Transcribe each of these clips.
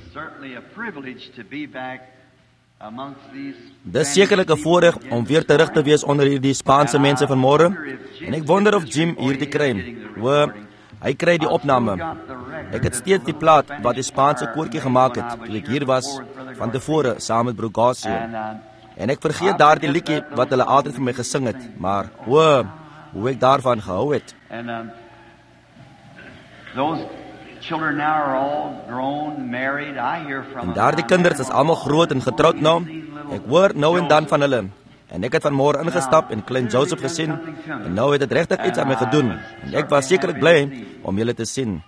certainly a privilege to be back amongst these. Dis sekerlik 'n voorreg om weer terug te wees onder hierdie Spaanse mense vanmôre. En ek wonder of Jim hier te kry. Hy kry die opname. Ek het steeds die plaat wat die Spaanse koortjie gemaak het toe ek hier was van tevore saam met Brugasio. En ek vergeet daardie liedjie wat hulle altyd vir my gesing het, maar hoe ek daarvan gehou het. Those children now are all grown, married. I hear from En daardie kinders is almal groot en getroud nou. Ek hoor nou en dan van hulle. En ek het vanmôre ingestap en klein Joseph gesien en nou het dit regtig iets aan my gedoen. En ek was sekerlik bly om julle te sien.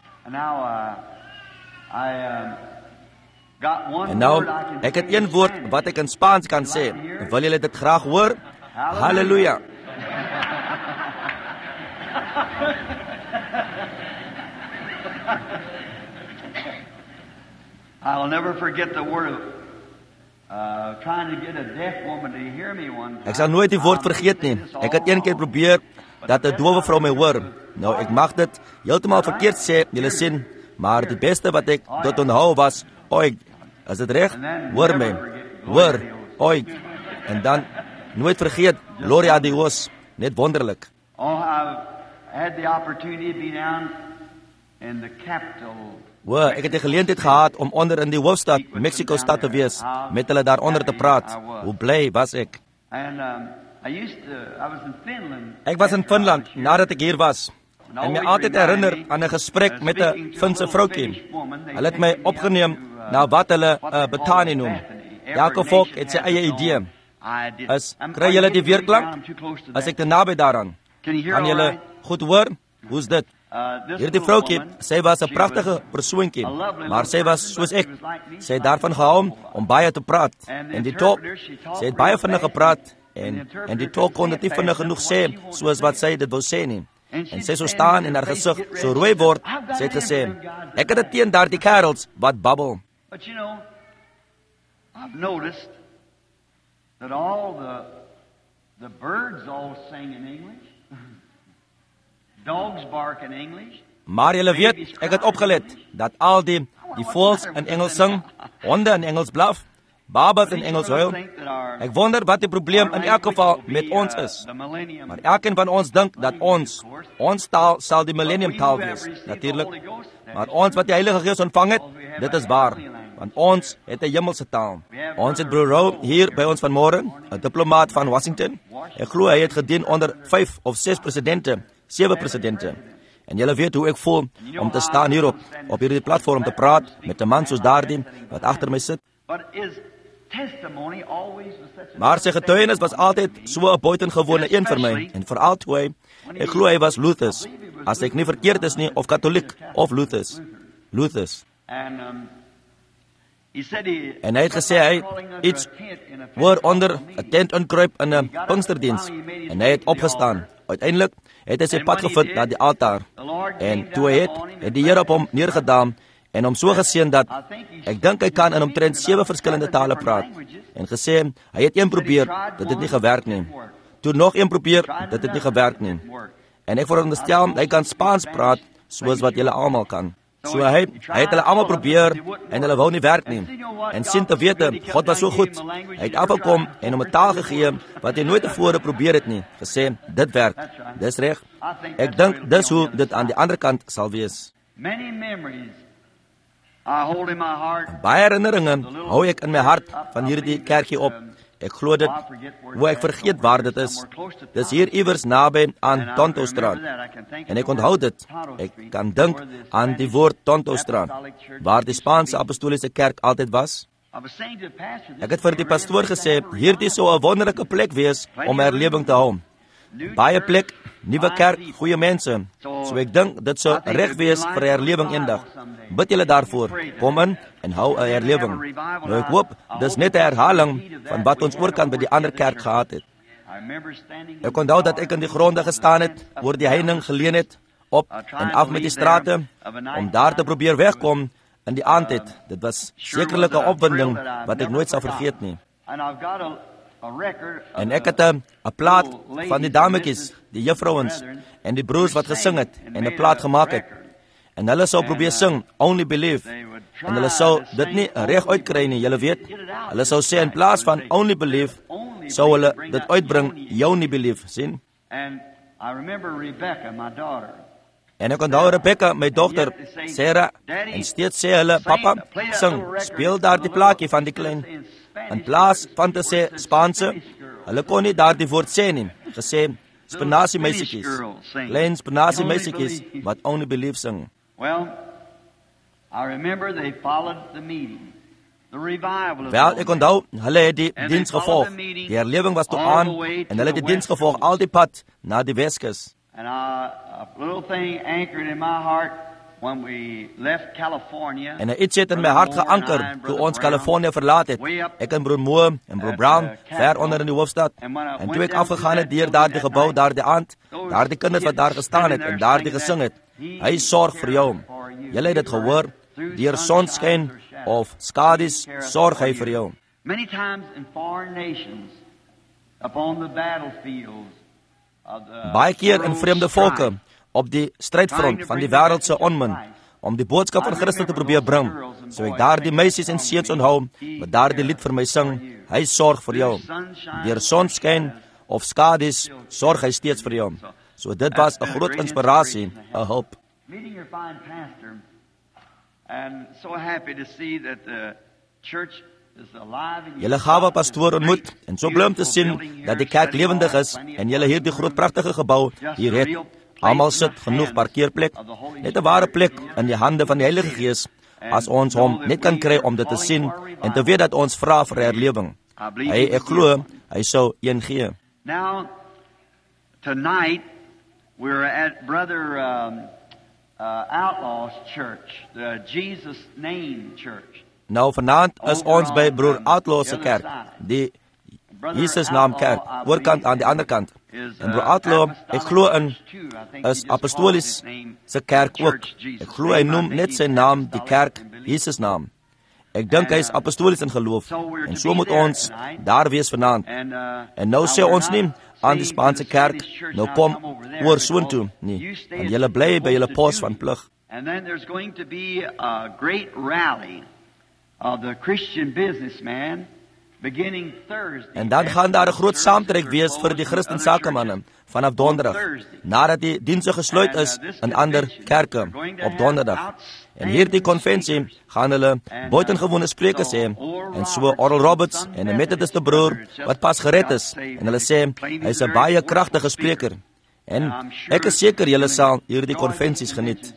En nou, ek het een woord wat ek in Spaans kan sê. Wil julle dit graag hoor? Halleluja. I'll never forget the word of trying to get a deaf woman to hear me one time. Ek sal nooit die woord vergeet nie. Ek het een keer probeer dat 'n dowe vrou my hoor. Nou, ek mag dit heeltemal verkeerd sê, julle sien, maar die beste wat ek tot onthou was, oei, is dit reg? Hoor my. Hoor, oei. En dan nooit vergeet, Gloria a Dios, net wonderlik. Oh, I've had the opportunity to be down in the capital. Ek het die geleentheid gehad om onder in die hoofstad, Mexico stad te wees, met hulle daaronder te praat. Hoe bly was ek? Ek was in Finland nadat ek hier was. En my altyd herinner aan 'n gesprek met 'n Finse vroutjie. Hulle het my opgeneem na wat hulle Bethany noem. Elke volk het sy eie idee. Kry julle die weerklank? As ek te naby daaraan. Kan julle goed hoor? Hoe's dit? Hierdie vroutjie, sy was 'n pragtige persoontjie, maar sy was soos ek. Sy het daarvan gehou om baie te praat. En die tolk, sy het baie vinnig gepraat en die tolk kon dit nie vinnig genoeg sê soos wat sy dit wou sê nie. En sy sou staan en haar gesig so rooi word. Sy het gesê, ek het dit teen daardie kerels wat babbel. But you know, I've noticed that all the birds all sing in English. Dogs bark in English. Maar julle weet, ek het opgelet dat al die voëls in Engels sing, honde in Engels blaf, babas in Engels huil. Ek wonder wat die probleem in elk geval met ons is. Maar elkeen van ons dink dat ons taal sal die millennium taal wees, natuurlik. Maar ons wat die Heilige Gees ontvang het, dit is waar, want ons het 'n hemelse taal. Ons het broer Rowe hier by ons vanmôre, 'n diplomaat van Washington. Ek glo hy het gedien onder 5 of 6 presidente. 7 presidente. En julle weet hoe ek voel om te staan hierop, op hierdie platform te praat met 'n man soos daardie wat agter my sit. Maar sy getuienis was altyd so 'n buitengewone een vir my, en veral toe ek glo hy was Luthers, as ek nie verkeerd is nie, of Katholiek, of Luthers. En hy het gesê hy iets oor onder 'n tent inkruip in 'n Pinksterdiens, en hy het opgestaan. Uiteindelik het hy sy pad gevind na die altaar. En toe hy het die Here op hom neergedaam en hom so geseën dat ek dink hy kan in omtrent 7 verskillende tale praat. En gesê, hy het een probeer, dit het nie gewerk nie. Toe nog een probeer, dit het nie gewerk nie. En ek veronderstel, hy kan Spaans praat, soos wat julle almal kan. So hy het hulle almal probeer, en hulle wou nie werk nie. En sien te wete, God was so goed. Hy het afgekom en hom 'n taal gegee, wat hy nooit tevore probeer het nie. Gesê, dit werk, dis reg. Ek dink, dis hoe dit aan die ander kant sal wees. Baie herinneringe hou ek in my hart van hierdie kerkie op. Ek glo dit, hoe ek vergeet waar dit is. Dis hier iewers naby aan Tontostraat. En ek onthou dit. Ek kan dink aan die woord Tontostraat, waar die Spaanse apostoliese kerk altyd was. Ek het vir die pastoor gesê, hierdie sou 'n wonderlike plek wees om herlewing te hou. Baie plek, nuwe kerk, goeie mense. So ek dink dit sou reg wees vir 'n herlewing eendag. Bid julle daarvoor. Kom in en hou 'n herlewing. Nou ek hoop, dis net 'n herhaling van wat ons oorkant by die ander kerk gehad het. Ek onthou dat ek in die gronde gestaan het, oor die heining geleen het, op en af met die strate, om daar te probeer wegkom in die aand het. Dit was sekerlik 'n opwinding wat ek nooit sal vergeet nie. En ek het 'n plaat van die dametjies, die juffrouens en die broers wat gesing het en 'n plaat gemaak het. En hulle sou probeer sing, Only Believe. En hulle sou dit nie reg uitkry nie, julle weet. Hulle sou sê in plaas van only believe, sou hulle dit uitbring, you only believe, sien? And I remember Rebecca, my daughter. En ek onthou Rebecca, my dogter, Sarah, en steeds sê hulle, papa, sing, speel daar die plaakie van die klein. In plaas van te sê Spaanse, hulle kon nie daar die woord sê nie, gesê, spinasie meisiekies, klein spinasie meisiekies, wat only believe sing. Well, I remember they followed the meeting. The revival of Wel, ek onthou, hulle het die diens gevolg. Die herlewing was toe aan, en hulle het die diens gevolg al die pad na die Weskus. And a little thing anchored in my heart when we left California. En iets het in my hart geanker toe ons Californië verlaat het. Ek en broer Moore en broer Brown, ver onder in die hoofdstad. En toe ek afgegaan het deur daardie gebou, daardie aand, daardie kinders wat daar gestaan het en daardie gesing het, hy sorg vir jou. Julle het dit gehoor, deur sonskyn of skadies, sorg hy vir jou. Many times in foreign nations, upon the battlefields, Baie keer in vreemde volke, op die strijdfront van die wereldse onmin, om die boodskap van Christus te probeer bring, so ek daar die meisies en seuns onthou, wat daar die lied vir my sing, hy sorg vir jou. Deur sonskyn of skadies, sorg hy steeds vir jou. So dit was 'n groot inspirasie, 'n hulp. Meeting your fine pastor, and so happy to see that the church is alive. Julle gawe pastoor ontmoet, en so bly om te sien dat die kerk lewendig is, en julle hierdie groot pragtige gebou hier het. Almal sit genoeg parkeerplek, net 'n ware plek in die hande van die Heilige Gees, as ons hom net kan kry om dit te sien, en te weet dat ons vra vir herlewing. Ek glo, hy sou een gee. Now, tonight, we're at Brother Outlaw's church, the Jesus Name Church. Nou vanaand is ons by broer Outlaw se kerk, die Jesus naam kerk, oorkant aan die ander kant. En broer Outlaw, ek glo in, is apostolies se kerk ook. Ek glo hy noem net sy naam, die kerk, Jesus naam. Ek dink hy is apostolies in geloof, en so moet ons daar wees vanaand. En nou sê ons nie aan die Spaanse kerk, nou kom oor soontoe nie, en julle bly by julle pos van plig. And then there's going to be a great rally of the Christian businessman beginning Thursday. En dan gaan daar 'n groot saamtrek wees vir die Christen sakemanne vanaf donderdag, nadat die dienste gesluit is in ander kerke op donderdag. En hierdie konvensie gaan hulle buitengewone sprekers hê, en so Oral Roberts en 'n Methodiste broer wat pas gered is, en hulle sê hy's 'n baie kragtige spreker. En ek is seker julle sal hierdie konvensies geniet.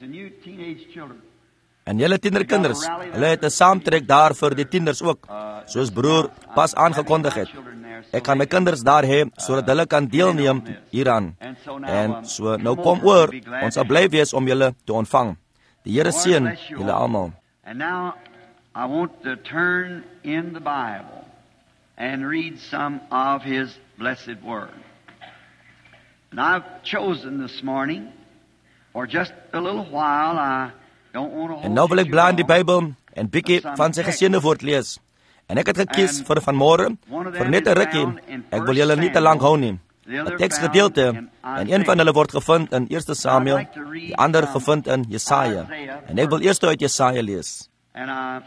En julle tienerkinders, hulle het 'n saamtrek daar vir die tieners ook, soos broer pas aangekondig het. Ek gaan my kinders daar hê, sodat hulle kan deelneem hieraan. En so, nou kom oor, ons sal bly wees om julle te ontvang. Die Here seën julle almal. And now, I want to turn in the Bible and read some of His blessed Word. And I've chosen this morning, for just a little while, I don't want to hold En nou wil ek bly in die Bybel en bietjie van sy geseënde woord lees. En ek het gekies vir vanmôre, vir net 'n rukkie, ek wil julle nie te lank hou nie. 'n Teksgedeelte, en een van hulle word gevind in 1 Samuel, die ander gevind in Jesaja. En ek wil eers uit Jesaja lees. En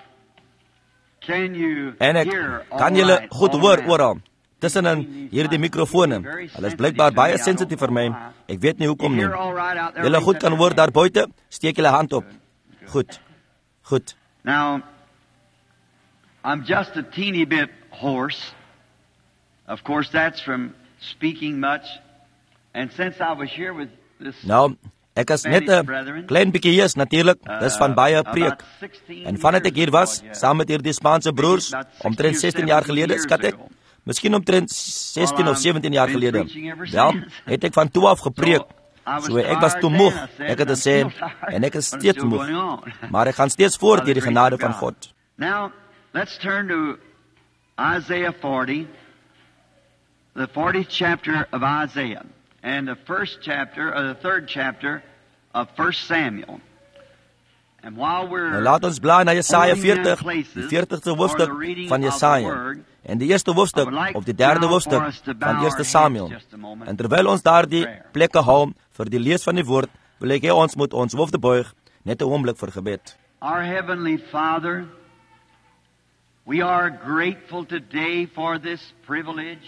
ek kan julle goed hoor oral, tussenin hierdie mikrofone. Hulle is blykbaar baie sensitief vir my. Ek weet nie hoekom nie. Julle goed kan hoor daar buite, steek julle hand op. Goed. Goed. Now, I'm just a teeny bit hoarse. Of course, that's from speaking much. And since I was here with this Nou, ek is net 'n klein bietjie hier natuurlik, dis van baie preek. En vandat ek hier was, saam met hierdie Spaanse broers, omtrent 16 jaar gelede, skat ek, miskien omtrent 16 of 17 jaar gelede, wel, het ek van toe af gepreek. So ek was toe moeg, ek het gesê, en ek is steeds moeg. Maar ek gaan steeds voort deur die genade van God. Now, let's turn to Isaiah 40, the 40th chapter of Isaiah, and the first chapter, or the third chapter of 1 Samuel. And while we're Nou laat ons bly na Jesaja 40, die 40ste hoofstuk van Jesaja, en die eerste hoofstuk, of die derde hoofstuk van 1 Samuel. En terwyl ons daar die plekke hou vir die lees van die woord, wil ek hê ons moet ons hoofde buig, net 'n oomblik vir gebed. Our Heavenly Father, we are grateful today for this privilege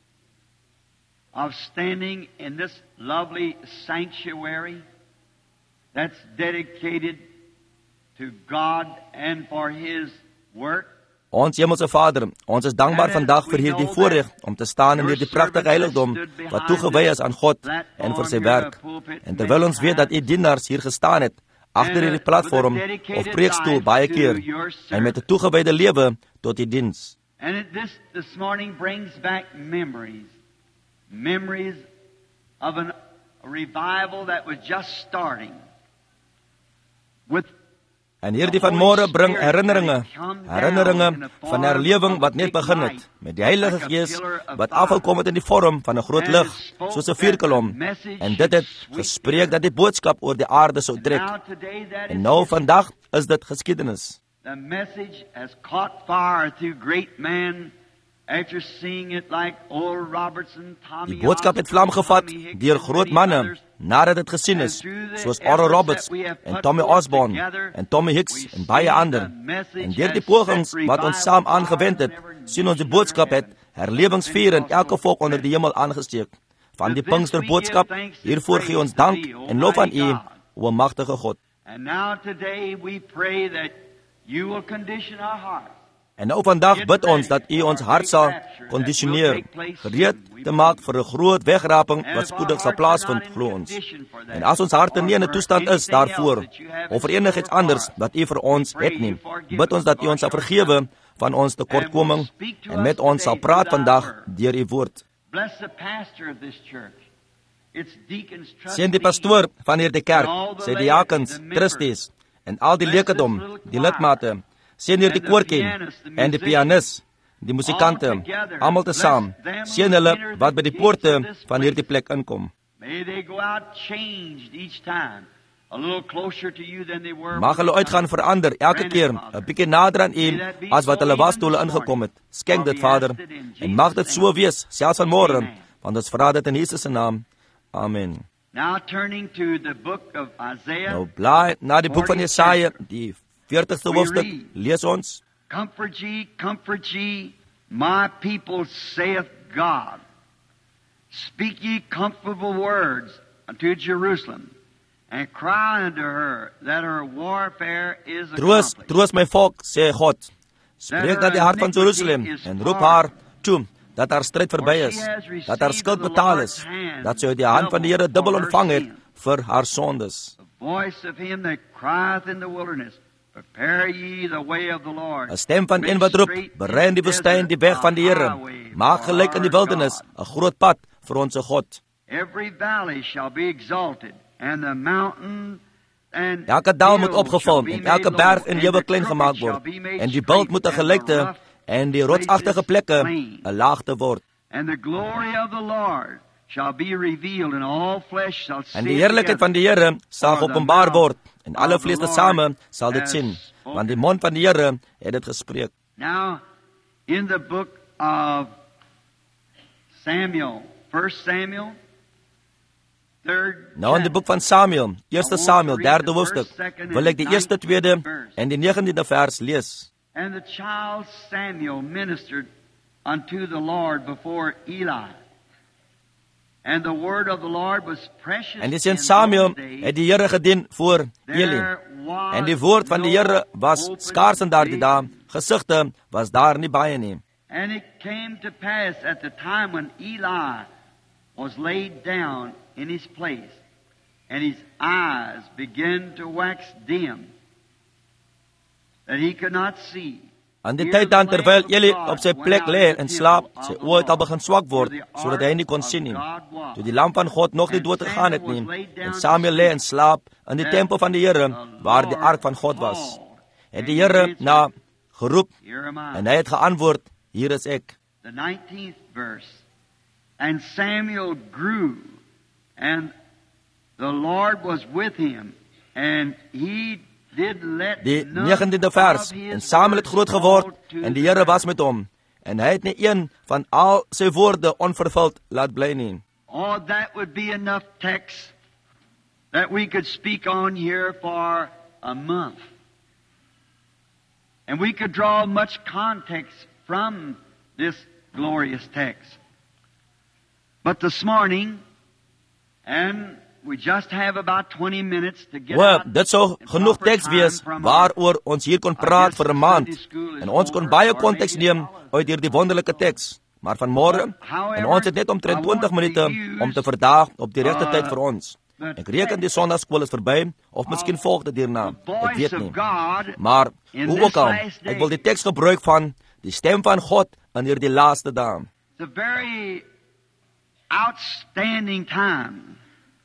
of standing in this lovely sanctuary that's dedicated to God and for His work. Ons Hemelse Vader, ons is dankbaar vandag vir hierdie voorreg om te staan in hierdie pragtige heiligdom wat toegewy is aan God en vir sy werk. En terwyl ons weet dat U dienaars hier gestaan het, agter hierdie platform of preekstoel baie keer, en met 'n toegewyde lewe tot U diens. And this morning brings back memories of a revival that was just starting. En hierdie vanmôre bring herinneringe van herlewing wat net begin het, met die Heilige Gees wat afgekom het in die vorm van 'n groot lig, soos 'n vuurkolom, en dit het gespreek dat die boodskap oor die aarde sou trek. En nou vandag is dit geskiedenis. The message has caught fire through great men after seeing it like Oral Roberts and Tommy. Die boodskap het vlam gevat deur groot manne nadat dit gesien is, soos Oral Roberts en Tommy Osborne en Tommy Hicks en baie ander. En deur die pogings wat ons saam aangewend het, sien ons die boodskap het herlewingsvuur in elke volk onder die hemel aangesteek. Van die Pinksterboodskap, hiervoor gee ons dank en lof aan U, o magtige God. And now today we pray that you will condition our hearts. En nou vandag bid ons dat U ons hart sal kondisioneer, gereed te maak vir 'n groot wegraping wat spoedig sal plaasvind, glo ons. En as ons harte nie in 'n toestand is daarvoor, of vir enigiets anders wat U vir ons het nie, bid ons dat U ons sal vergewe van ons tekortkoming en met ons sal praat vandag deur U woord. Seën die pastoor van hierdie kerk, sy diakens, trustees en al die lekerdom, die lidmate. Seën hierdie koorkie en die pianis, die musikante, almal te saam. Seën hulle wat by die poorte van hierdie plek inkom. Mag hulle uitgaan verander elke keer 'n bietjie nader aan U as wat hulle was toe hulle ingekom het. Skenk dit, Vader, en mag dit so wees selfs vanmôre, want ons vra dit in Jesus se naam. Amen. Now turning to the book of Isaiah. Nou blaai na die boek van Jesaja, die 40ste hoofstuk, lees ons. Comfort ye, my people, saith God. Speak ye comfortable words unto Jerusalem, and cry unto her that her warfare is accomplished. Troos my volk, sê God. Spreek na die hart van Jerusalem, en roep haar toe, dat haar stryd verby is, dat haar skuld betaal is, dat sy uit die hand van die Here dubbel ontvang het vir haar sondes. The voice of him that crieth in the wilderness, prepare ye the way of the Lord. 'n stem van een wat roep, berei in die woestyn die weg van die Here, maak gelyk in die wildernis 'n groot pad vir ons God. Every valley shall be exalted, and the mountain and elke dal moet opgevul en elke berg en heuwel klein gemaak word, en die bult moet 'n gelykte en die rotsagtige plekke 'n laagte word. And the glory of the Lord shall be revealed, and all flesh shall see. En die heerlikheid van die Here sal geopenbaar word, en alle vlees tesame sal dit sien, want die mond van die Here het dit gespreek. Now, in the book of Samuel, 1 Samuel, nou in die boek van Samuel, 1 Samuel, 3de hoofstuk, wil ek die 1ste, 2de en die 19de vers lees. And the child Samuel ministered unto the Lord before Eli. And the word of the Lord was precious. En die seun Samuel het die Here gedien voor Eli. En die woord van die Here was skaars in daardie dae, gesigte was daar nie baie nie. And it came to pass at the time when Eli was laid down in his place, and his eyes began to wax dim, that he could not see. Aan die tyd dan terwyl Eli op sy plek lê en slaap, sy oë het al begin swak word, sodat hy nie kon sien nie. Toe die lam van God nog nie dood gegaan het nie, en Samuel lê en slaap in die tempel van die Here, waar die ark van God was. Het die Here na geroep, en hy het geantwoord, hier is ek. The 19th verse. And Samuel grew, and the Lord was with him, and he die 19de vers, en Samuel het groot geword, en die Here was met hom, en hy het nie een van al sy woorde onvervuld laat bly nie. Oh, that would be enough text that we could speak on here for a month. And we could draw much context from this glorious text. But this morning, and we just have about 20 minutes to get out. Dit sou genoeg teks wees waaroor ons hier kon praat vir 'n maand. En ons kon baie konteks neem uit hierdie wonderlike teks. Maar vanmôre, en ons het net omtrent 20 minute om te verdaag op die regte tyd vir ons. Ek reken die Sondagskool is verby, of miskien volg dit hierna. Ek weet nie. Maar, hoe ook al, ek wil die teks gebruik van die stem van God in hierdie laaste dae. It's a very outstanding time.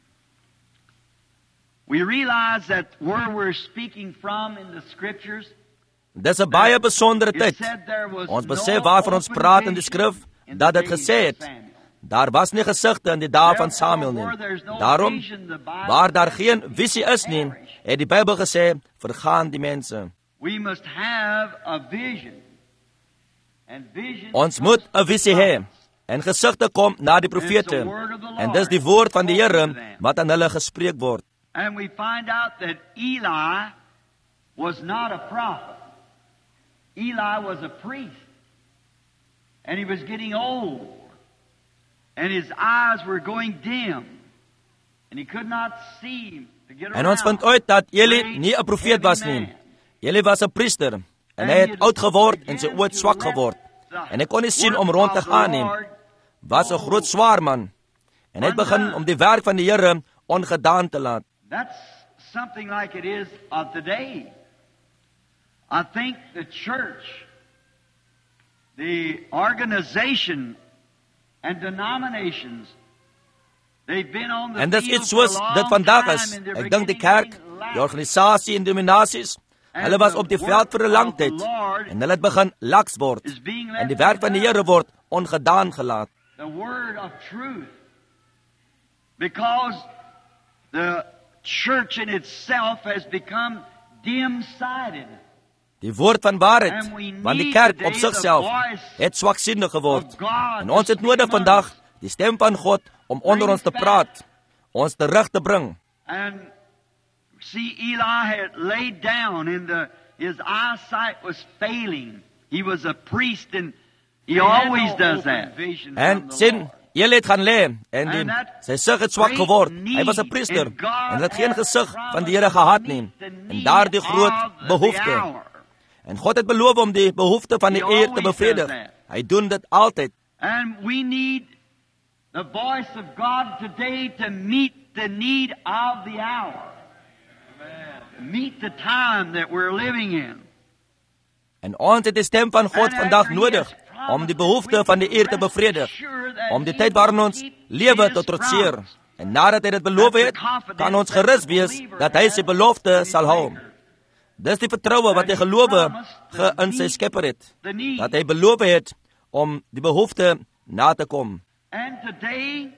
We realize that where we're speaking from in the scriptures, dis 'n baie besondere tyd. Ons besef waarvan ons praat in die skrif, dat dit gesê het, daar was nie gesigte in die dae van Samuel nie. Daarom, waar daar geen visie is nie, het die Bybel gesê, vergaan die mense. Ons moet 'n visie hê, en gesigte kom na die profete, en dis die woord van die Here wat aan hulle gespreek word. And we find out that Eli was not a prophet. Eli was a priest. And he was getting old. And his eyes were going dim. And he could not see to get around. En ons vind uit dat Eli nie 'n profeet was nie. Eli was 'n priester. En hy het oud geword en sy oë swak geword. En hy kon nie sien om rond te gaan nie. Was 'n groot swaar man. En hy het begin om die werk van die Here ongedaan te laat. That's something like it is of today. I think the church, the organization and denominations, they've been on the en dis field iets soos for a dit long vandag time is. and they're Ek dink die beginning kerk, to lack. die organisasie en dominasies, hulle was op die veld vir 'n lang tyd en hulle het begin laks word. En die werk van die Here word ongedaan gelaat. The word of truth, because the church in itself has become dim-sighted. Die woord van waarheid, want die kerk op sigself het swaksinnig geword. En ons het nodig vandag die stem van God om onder ons te praat, ons terug te bring. And see, Eli had laid down and his eyesight was failing. He was a priest and he always does that. En sien, Eli het gaan lê en sy sig het swak geword. Hy was 'n priester en het geen gesig van die Here gehad nie. En daardie groot behoefte. En God het beloof om die behoefte van die eer te bevredig. Hy doen dit altyd. And we need the voice of God today to meet the need of the hour. Meet the time that we're living in. En ons het die stem van God vandag nodig om die behoefte van die eer te bevredig, om die tyd waarin ons lewe te trotseer. En nadat hy dit beloof het, kan ons gerus wees dat hy sy belofte sal hou. Dis die vertroue wat die gelowe in sy Skepper het, dat hy beloof het om die behoefte na te kom. And today,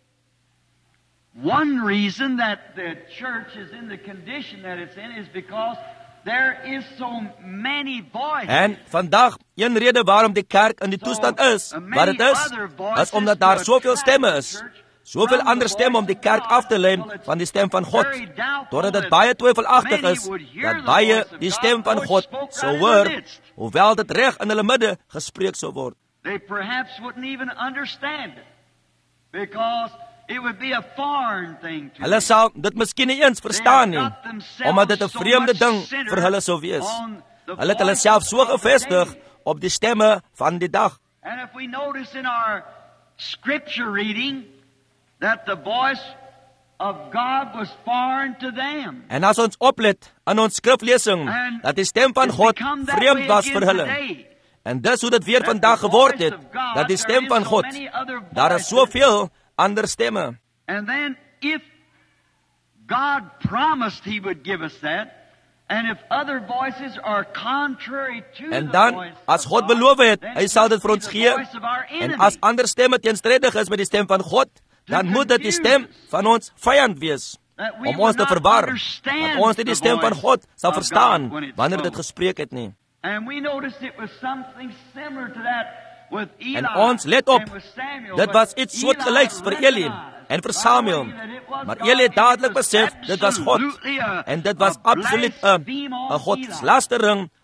one reason that the church is in the condition that it's in is because there is so many voices. En vandag, een rede waarom die kerk in die toestand is wat dit is omdat daar soveel stemme is. Soveel ander stemme om die kerk af te lei van die stem van God. Doordat dit baie twyfelagtig is dat baie die stem van God sou hoor, hoewel dit reg in hulle midde gespreek sou word. They perhaps wouldn't even understand it because it would be a foreign thing to Hulle sal dit miskien nie eens verstaan nie, omdat dit 'n vreemde ding vir hulle sou wees. Hulle het hulle self so gevestig op die stemme van die dag. And if we notice in our scripture reading that the voice of God was foreign to them. En as ons oplet aan ons skriflesing, dat die stem van God vreemd was vir hulle. En dis hoe dit weer vandag geword het, dat die stem van God, daar is soveel ander stemme. And then if God promised He would give us that, and if other voices are contrary to En the dan, voice as of God beloof het, hy sal dit vir ons the gee, voice of our en enemy. as ander stemme teenstrydig is met die stem van God, dan moet dit die stem van ons vyand wees, om ons te verwar, dat ons nie die stem van God sal verstaan, wanneer dit gespreek het nie. And we noticed it was something similar to that with Eli. En ons let op, and with Samuel, dit but was iets soortgelyks vir Eli en vir Samuel. Maar Eli het dadelik besef, dit was God. En dit was absoluut 'n godslastering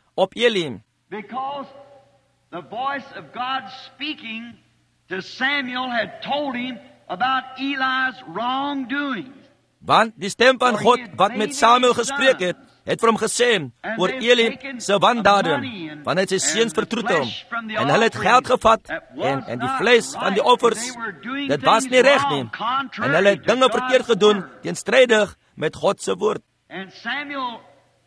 op Eli. Because the voice of God speaking to Samuel had told him about Eli's wrongdoings. Want die stem van God wat met Samuel gespreek het vir hom gesê oor Eli se wandade, want hy het sy seuns vertroetel, en hulle het geld gevat, en die vlees van die offers, dit was nie reg nie, en hulle het dinge verkeerd gedoen, teenstrydig met God se woord. En Samuel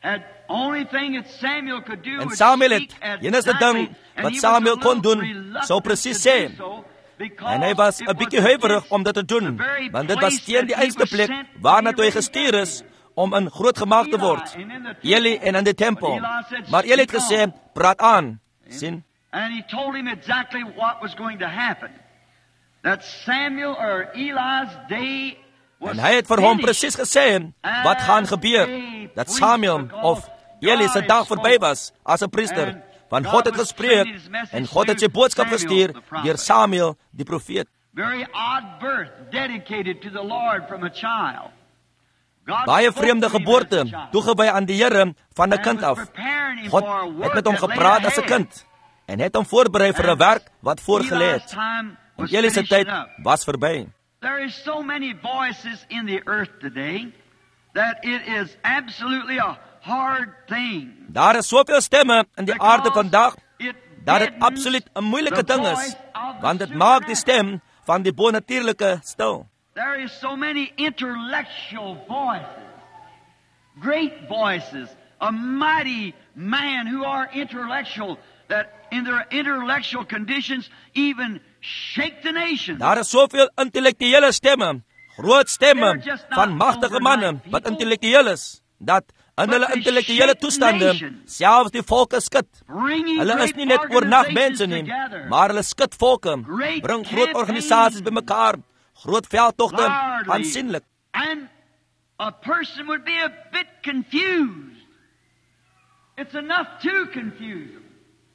het, enigste ding wat Samuel kon doen, sou presies sê, en hy was 'n bietjie huiwerig om dit te doen, want dit was teen die einste plek waarna toe hy gestuur is om in groot gemaak te word, Eli en in die tempel. Maar Eli het gesê, praat aan, sien? And he told him exactly what was going to happen. That Samuel or Eli's day was en hy het vir hom presies gesê wat gaan gebeur, dat Samuel of Eli se dag verby was as 'n priester, want God het gespreek en God het sy boodskap gestuur deur Samuel die profeet. Very odd birth dedicated to the Lord from a child. Baie vreemde geboorte, toegewy aan die Here van 'n kind af. God het met hom gepraat as 'n kind, en het hom voorberei vir 'n werk wat voorgelê het. En Eli se tyd was verby. There is so many voices in the earth today that it is absolutely a hard thing. Daar is soveel stemme in die aarde vandag, dat dit absoluut 'n moeilike ding is, want dit maak die stem van die bonatuurlike stil. There is so many intellectual voices, great voices, a mighty man who are intellectual, that in their intellectual conditions even shake the nation. Daar is soveel intellektuele stemme, groot stemme van magtige manne wat intellektueel is, dat in hulle intellektuele toestande selfs die volke skud. Hulle is nie net oornag mense nie, maar hulle skud volke, bring groot organisasies bymekaar, groot veldtogte, aansienlik. And a person would be a bit confused. It's enough to confuse them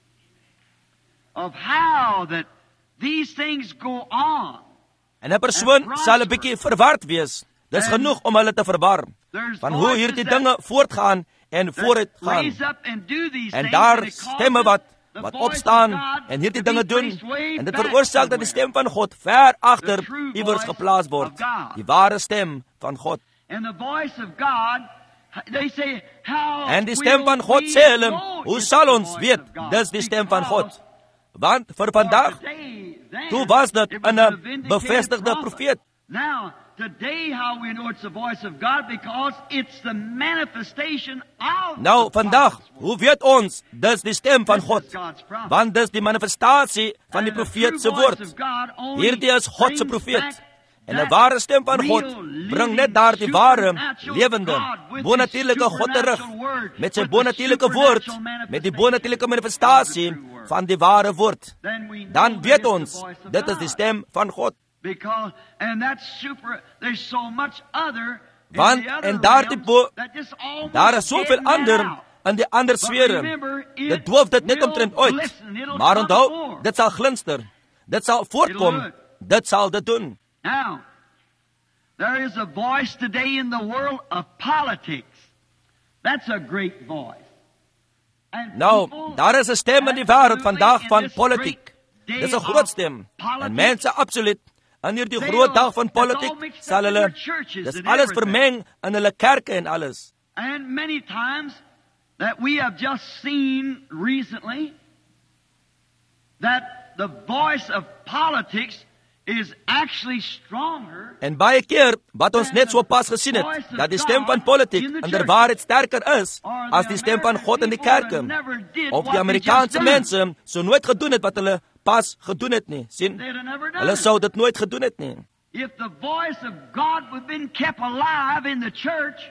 of how that these things go on. En 'n persoon sal 'n bietjie verward wees. Dis genoeg om hulle te verwar van hoe hierdie dinge voortgaan en vooruit gaan. En daar stemme wat opstaan en hierdie dinge doen, en dit veroorsaak dat die stem van God ver agter iewers geplaas word, die ware stem van God. En die stem van God sê hulle, hoe sal ons weet, dis die stem van God? Want vir vandag, toe was dit 'n bevestigde profeet. Today, how we know it's the voice of God, because it's the manifestation of Nou, vandag, hoe weet ons, dis die stem van God? Want dis die manifestasie van die profeet se woord. Hierdie is God se profeet. En 'n ware stem van God bring net daar die ware, lewende, bonatuurlike God terug, met sy bonatuurlike woord, met die bonatuurlike manifestasie van die ware woord. Dan weet ons, dit is die stem van God. Because, and that's super, there's so much other Want, en daar is soveel ander in die ander sfere. Dit doof dit net omtrent ooit. Maar onthou, dit sal glinster. Dit sal voortkom. Dit sal dit doen. Now, there is a voice today in the world of politics. That's a great voice. Nou, daar is 'n stem in die wêreld vandag van politiek. Dis 'n groot stem. En mense absoluut aan hierdie groot dag van politiek sal hulle dis alles vermeng in hulle kerke en alles. And many times that we have just seen recently that the voice of politics is actually stronger. En baie keer wat ons net so pas gesien het, dat die stem van politiek inderwaarheid sterker is as die stem van God in die kerke. Of die Amerikaanse mense so nooit gedoen het wat hulle pas gedoen het nie, sien? Hulle sou dit nooit gedoen het nie. If the voice of God would been kept alive in the church,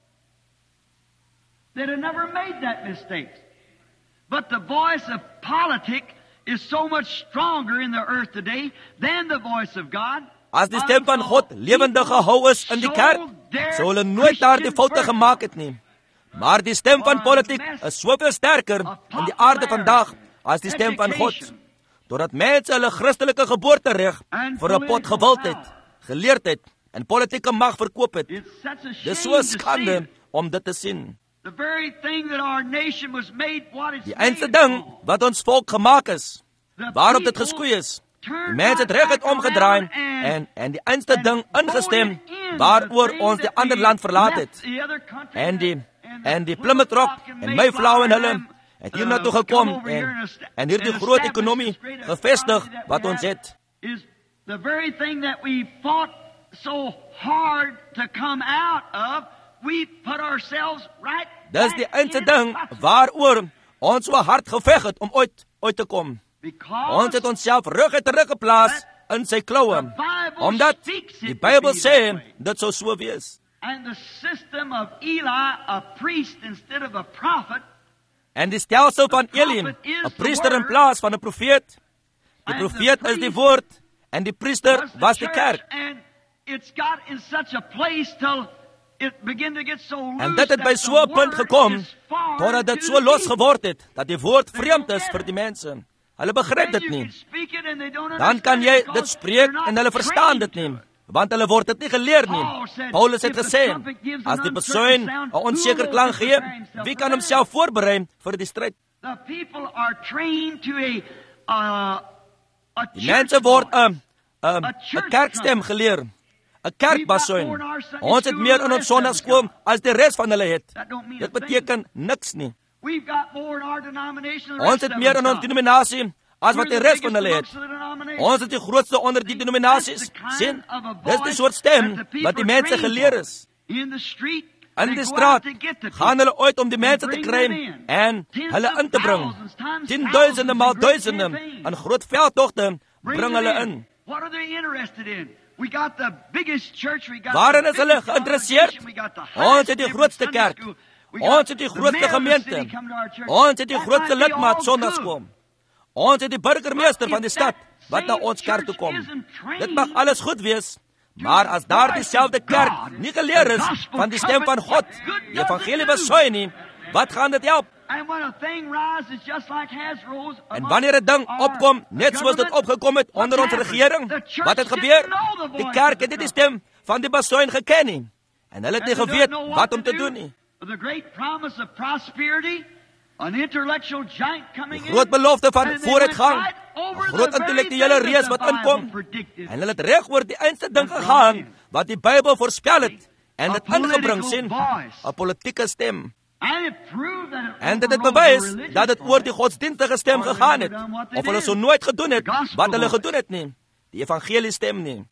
they'd have never made that mistake. But the voice of politics is so much stronger in the earth today than the voice of God. As die stem van God lewendig gehou is in die kerk, sou hulle nooit daardie foute gemaak het nie. Maar die stem van politiek is soveel sterker in die aarde vandag as die stem van God. Doordat mense hulle Christelike geboortereg vir 'n pot gewildheid, geleerdheid en politieke mag verkoop het. Dis so 'n skande om dit te sien. Die enigste ding wat ons volk gemaak is, waarop dit geskoei is. Die mense het reg omgedraai en die enigste ding ingestem waaroor ons die ander land verlaat het. En die Plymouth Rock en Mayflower en hulle het hier naartoe gekom en hierdie groot ekonomie gevestig wat ons het. The very thing that we fought so hard to come out of, we put ourselves right back. Dis die enigste ding waaroor ons so hard geveg het om ooit te kom. Ons het onsself rug en terug geplaas in sy kloue, omdat die Bybel sê dit sou so wees. And the system of Eli, a priest instead of a prophet. En die stelsel van Eli, 'n priester in plaas van 'n profeet. Die profeet is die woord en die priester was die kerk. En dit het by so 'n punt gekom totdat dit so los geword het dat die woord vreemd is vir die mense. Hulle begryp dit nie. Dan kan jy dit spreek en hulle verstaan dit nie, want hulle word dit nie geleer nie. Paulus het gesê, as die persoon 'n onseker klank gee, wie kan homself voorberei vir die stryd? Die mense word 'n kerkstem geleer, 'n kerkbasoon. Ons het meer in ons sondagskool as die res van hulle het. Dit beteken niks nie. Ons het meer in ons denominasie as wat die res van hulle het. Ons is die grootste onder die denominasies. Sien, dis die soort stem wat die mense geleer is. In die straat gaan hulle uit om die mense te kry en hulle in te bring. 10,000 maal duisende in groot veldtogte bring hulle in. Waarin is hulle geïnteresseerd? Ons het die grootste kerk. Ons het die grootste gemeente. Ons het die grootste lidmaat sondagskool. Ons het die burgemeester van die stad wat na ons kerk toe kom. Dit mag alles goed wees, maar as daar dieselfde kerk nie geleer is van die stem van God, die evangelie besooi nie, wat gaan dit help? En wanneer 'n ding opkom, net soos dit opgekom het onder ons regering, wat het gebeur? Die kerk het nie die stem van die besooi geken nie, en hulle het nie geweet wat om te doen nie. Die groot belofte van vooruitgang, 'n groot intellektuele reus wat inkom, en hulle het reg oor die enigste ding gegaan wat die Bybel voorspel het, en dit ingebring, sien, 'n politieke stem. En dit het bewys dat dit oor die godsdienstige stem gegaan het, of hulle so nooit gedoen het wat hulle gedoen het nie, die evangelie stem nie.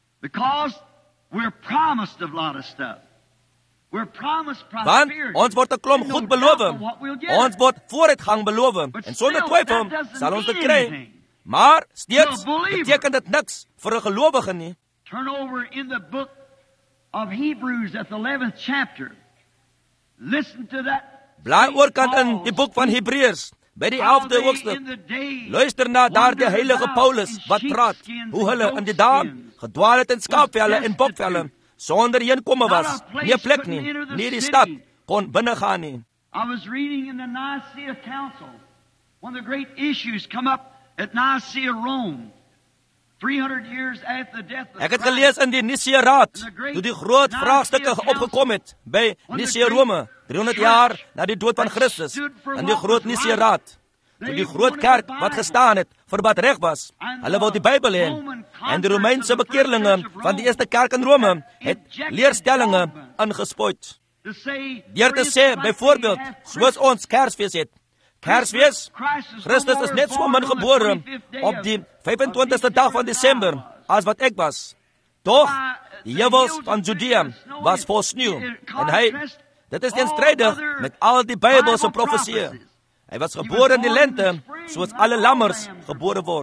Want ons word 'n klomp goed beloof. Ons word vooruitgang beloof. En sonder twyfel sal ons dit kry. Maar steeds beteken dit niks vir 'n gelowige nie. Turn over in the book of Hebrews at the 11th chapter. Listen to that. Blaai oorkant in die boek van Hebreërs by die 11de hoofstuk. Luister na daardie heilige Paulus wat praat hoe hulle in die dae gedwaal het in skaapvelle en bokvelle, sonder heenkomme was, nie 'n plek nie die stad kon binne gaan nie. I was reading in the Nicaea Council. One of the great issues come up at Nicaea, Rome. 300 years after the death of Ek het gelees in die Nicea Raad, toe die groot vraagstukke opgekom het by Nicea Rome, 300 jaar na die dood van Christus, in die groot Nicea Raad. Toe die groot kerk wat gestaan het vir wat reg was. Hulle wou die Bybel hê, en die Romeinse bekeerlinge van die eerste kerk in Rome het leerstellinge ingespuit. Deur te sê, byvoorbeeld, soos ons Kersfees het. Kersfees, Christus is net so min gebore op die 25ste dag van Desember as wat ek was. Doch, die heuwels van Judea was vol sneeu, en dit is teenstrydig met al die Bybelse profesieë. Hy was gebore in die lente, soos alle lammers gebore word.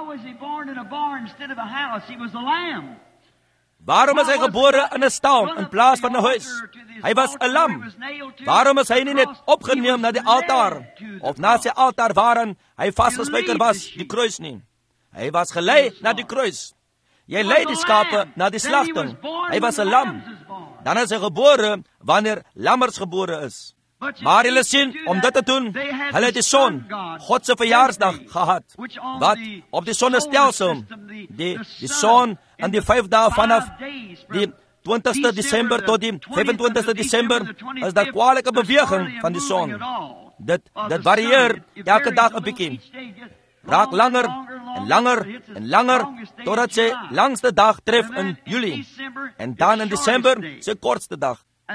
Waarom is hy gebore in 'n stal in plaas van 'n huis? Hy was 'n lam. Waarom is hy nie net opgeneem na die altaar, of na sy altaar waarin hy vasgespijker was, die kruis nie? Hy was gelei na die kruis. Jy lei die skape na die slagting. Hy was 'n lam. Dan is hy gebore wanneer lammers gebore is. Maar hulle sien, om dit te doen, hulle het die son, God se verjaarsdag gehad, wat op die sonnestelsel, die son in die 5 dae vanaf die 20ste Desember tot die 25ste Desember is daar kwalike beweging van die son. Dit varieer elke dag 'n bietjie. Raak langer en langer en langer totdat sy langste dag tref in Julie. En dan in Desember sy kortste dag.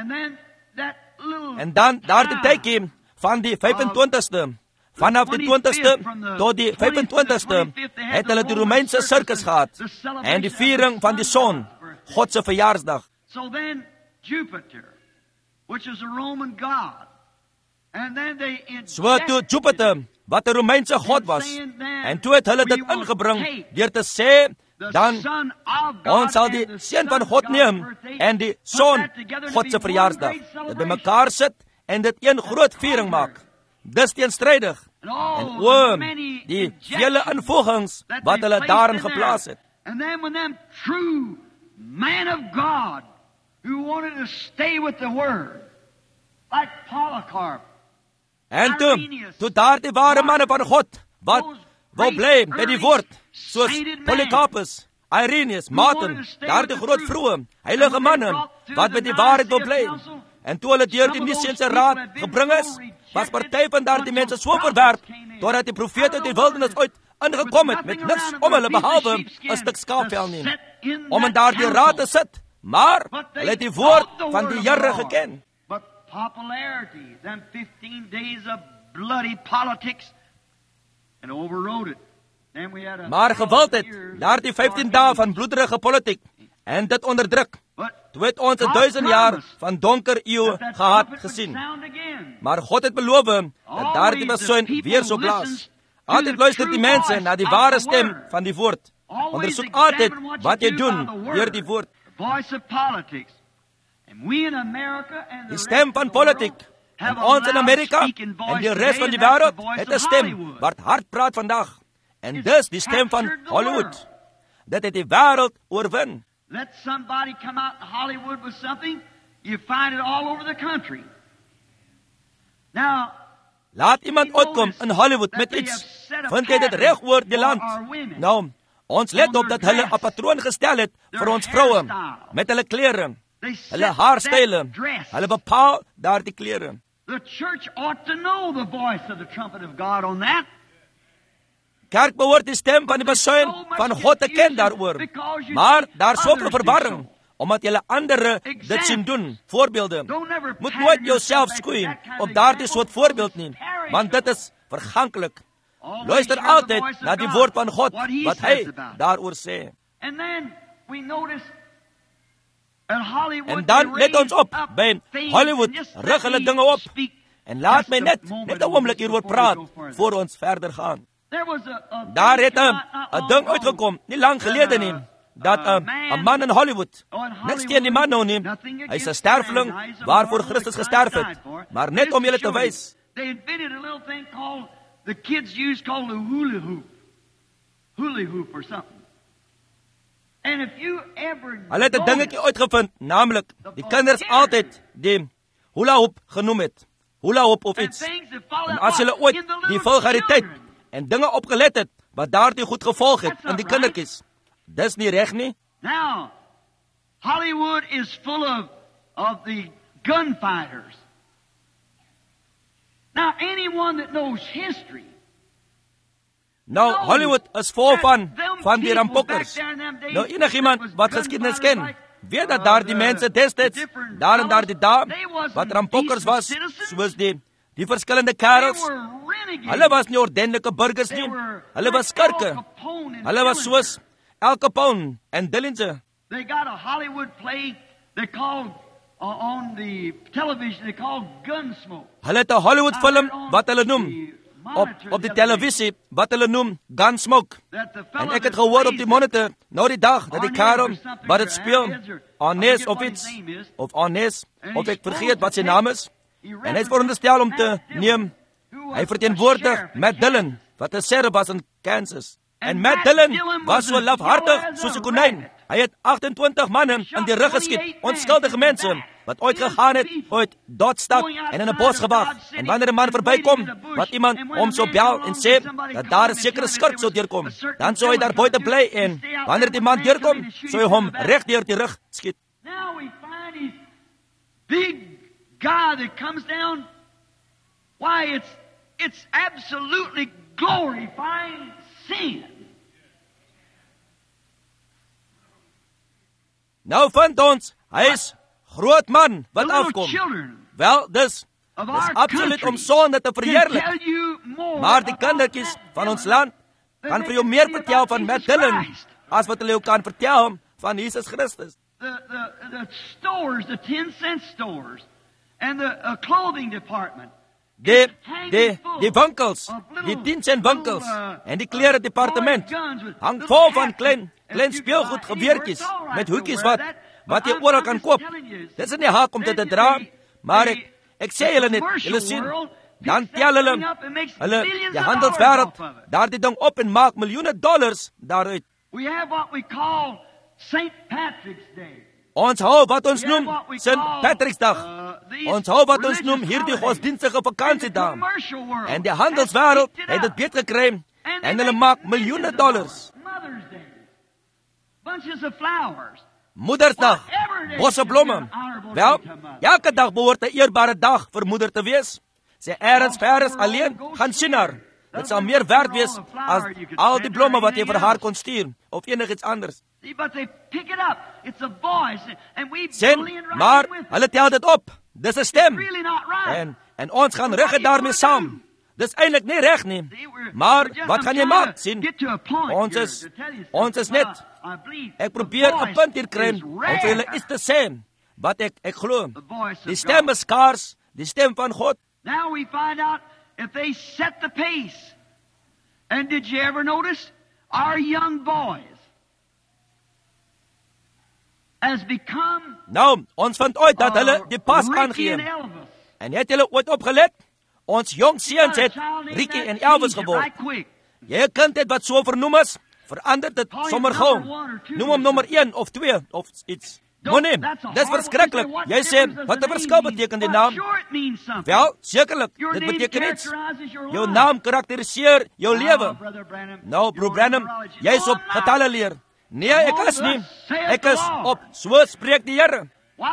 En dan daardie tydjie van die 25ste, vanaf die 20ste tot die 25ste het hulle die Romeinse sirkus gehad en die viering van die son, God se verjaarsdag. So then Jupiter, which is a Roman god, and then they So toe Jupiter, wat 'n Romeinse god was, en toe het hulle dit ingebring deur te sê, dan ons sal die seun van God neem en die son, God se verjaarsdag, dit bymekaar sit en dit een groot viering maak. Dis teenstrydig. En die vele invoegings wat hulle daarin geplaas het. And then when them true man of God who wanted to stay with the word, like Polycarp, en toe daardie ware manne van God wat wou bly by die woord, soos Polycarpus, Irenaeus, Martin, daardie groot vroeë heilige manne wat by die waarheid wou bly. En toe hulle deur die Niceense raad gebring is, was party van daardie mense so verwerp totdat die profete uit die wildernis uit ingekom het met niks om hulle behalwe 'n stuk skaapvel nie, om in daardie raad te sit, maar hulle het die woord van die Here geken. But popularity, them 15 days of bloody politics, and overrode it. Then we had Maar gewildheid, daardie 15 dae van bloederige politiek, en dit onderdruk. Toe het ons 1000 jaar van donker eeue gehad gesien. Maar God het beloof dat daardie basuin weer sou blaas. Altyd luister die mense na die ware stem van die woord. Ondersoek altyd wat jy doen deur die woord. Die stem van politiek. En ons in Amerika en die res van die wêreld het 'n stem wat hard praat vandag. En dis die stem van Hollywood. Dit het die wêreld oorwin. Let somebody come out in Hollywood with something, you find it all over the country. Now, laat iemand uitkom in Hollywood met iets, vind jy dit reg oor die land. Nou, ons let op dat hulle 'n patroon gestel het vir ons vroue, met hulle klere, hulle haarstyle, hulle bepaal daardie klere. The church ought to know the voice of the trumpet of God on that. Kerk behoort die stem van die basuin van God te ken daaroor. Maar daar soveel verwarring, omdat julle andere dit sien doen. Voorbeelde. Moet nooit jouself skoei op daardie soort voorbeeld nie, want dit is verganklik. Luister altyd na die woord van God, wat hy daaroor sê. En dan let ons op, by Hollywood rig hulle dinge op. En laat my net 'n oomblik hieroor praat, voor ons verder gaan. Daar het 'n ding uitgekom, nie lang gelede nie, dat 'n man in Hollywood, niks teen die man nou nie, hy is 'n sterfeling waarvoor Christus gesterf het, maar net om julle te wys. Hulle het 'n dingetjie uitgevind, naamlik die kinders altyd die hula hoop genoem het, hula hoop of iets. En as hulle ooit die vulgariteit en dinge opgelet het, wat daardie goed gevolg het in die kindertjies. Dis nie reg nie. Now, Hollywood is full of the gunfighters. Now, anyone that knows history. Nou, Hollywood is vol van die rampokkers. Nou, enigiemand wat geskiedenis ken, weet dat daardie mense destyds, daar en daardie dae, wat rampokkers was, soos die verskillende kerels. Hulle was nie ordentlike burgers nie. Hulle was skurke. Hulle was soos Al Capone en Dillinger. They got a Hollywood play they called on the television they called Gunsmoke. Hulle het 'n Hollywood film wat hulle noem op die televisie wat hulle noem Gunsmoke. En ek het gehoor op die monitor nou die dag dat die kerel wat dit speel, Arnes of iets, of Arnes, of ek vergeet wat sy naam is. En hy is veronderstel om te neem. Hy verteenwoordig Matt Dillon, wat 'n sheriff was in Kansas. En Matt Dillon was so lafhartig soos 'n konyn. Hy het 28 manne in die rug geskiet, onskuldige mense, wat ooit gegaan het, ooit doodstap en in 'n bos gewag. En wanneer 'n man verbykom, wat iemand hom sou bel en sê dat daar 'n sekere skurk sou deurkom, dan sou hy daar buite bly en wanneer die man deurkom, sou hy hom reg deur die rug skiet. big guy that comes down, why, it's absolutely glorifying sin. Nou vind ons, hy is groot man wat afkom. Wel, dis absoluut om sonde te verheerlik. Maar die kindertjies van ons land kan vir jou meer vertel van Matt Dillon as wat hulle jou kan vertel van Jesus Christus. The stores, the 10-cent stores, and the clothing department. Die winkels, die 10-cent winkels en die klere departement hang vol van klein speelgoed geweertjies met hoekies wat jy oral kan koop. Dit is nie hak om dit te dra, maar ek sê julle net, julle sien, dan tel hulle die handelswêreld daardie ding op en maak miljoene dollars daaruit. We have what we call St. Patrick's Day. Ons hou wat ons noem St. Patricksdag. Ons hou wat ons noem hierdie godsdienstige vakansiedag. En die handelswêreld het dit beet gekry en hulle maak miljoene dollars. Moedersdag, bosse blomme. Wel, elke dag behoort 'n eerbare dag vir moeder te wees. Sy erns vers alleen gaan sien haar. Dit sal meer werd wees as al die blomme wat jy vir haar kon stuur of enigiets anders. Sien, maar hulle tel dit op. Dis 'n stem. En ons gaan reg daarmee saam. Dis eintlik nie reg nie. Maar wat gaan jy maak? Sien, ons is net. Ek probeer 'n punt hier kry om vir julle iets te sê wat ek glo. Die stem is skaars, die stem van God. Now we find out if they set the pace. And did you ever notice our young boys has become... Nou, ons vind ooit dat hulle die pas aangee. En het julle ooit opgelet? Ons jong seuns het Ricky en Elvis geword. Jy kind het wat so vernoem is, verander dit sommer gou. Noem hom nommer 1 of 2 of iets. Moenie, dis verskriklik. Jy sê, wat 'n verskil beteken die naam? Wel, sekerlik, dit beteken iets. Jou naam karakteriseer jou lewe. Nou, Broer Branham, jy is op getalle leer. Nee, ek is nie. Ek is op so spreek die Here.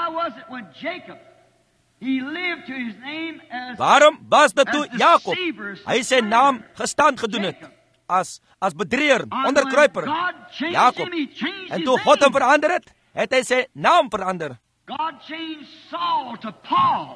Waarom was dit toe Jakob? Hy sy naam gestand gedoen het. As bedrieger, onderkruiper. Jakob. En toe God hom verander het hy sy naam verander. God changed Saul to Paul.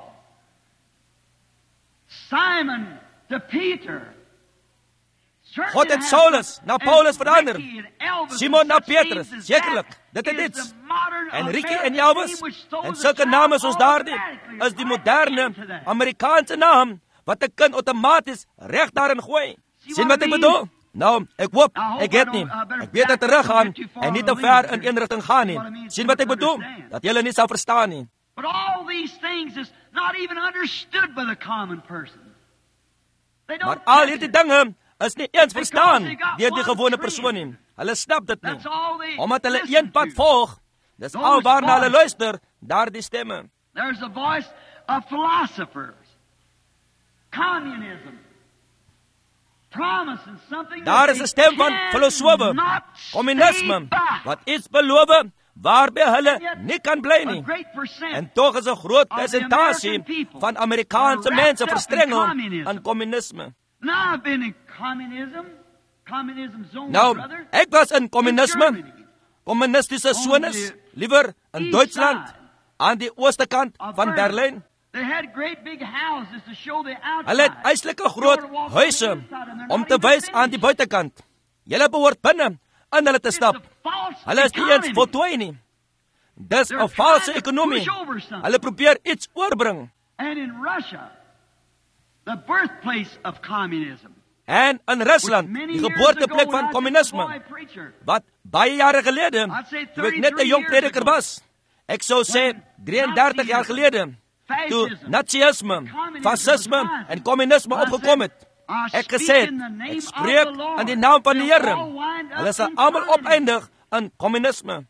Simon to Peter. God het Saulus na Paulus verander. Simon na Petrus, sekerlik. Dit het iets. En Ricky en Elvis, en sulke name soos daardie, is die moderne Amerikaanse naam wat 'n kind outomaties reg daarin gooi. Sien wat ek bedoel? Nou, ek hoop, ek het nie. Ek weet dat teruggaan en nie te ver in een rigting gaan nie. Sien wat ek bedoel? Dat julle nie sal verstaan nie. But all these things is not even understood by the common person. Maar al hierdie dinge is nie eens verstaan deur die gewone persoon nie. Hulle snap dit nie. Omdat hulle een pad volg, dis al waarna hulle luister, daardie stemme. There's a voice of philosophers. Communism. Daar is 'n stem van filosofe, kommunisme, wat iets beloof waarby hulle nie kan bly nie. En tog is 'n groot persentasie van Amerikaanse mense verstrengel aan kommunisme. Nou, ek was in kommunisme, kommunistiese sones, liewer in Duitsland, aan die ooste kant van Berlyn. Hulle het eislike groot huise om te wys aan die buitekant. Julle behoort binne in hulle te stap. Hulle is nie eens voltooi nie. Dis 'n valse ekonomie. Hulle probeer iets oorbring. En in Rusland, die geboorteplek van kommunisme, wat baie jare gelede, toe ek net 'n jong prediker was, ek sou sê 33 jaar gelede, toe nazisme, fascisme en kommunisme opgekom het. Ek gesê, ek spreek in die naam van die Here. Hulle sal almal opeindig in kommunisme.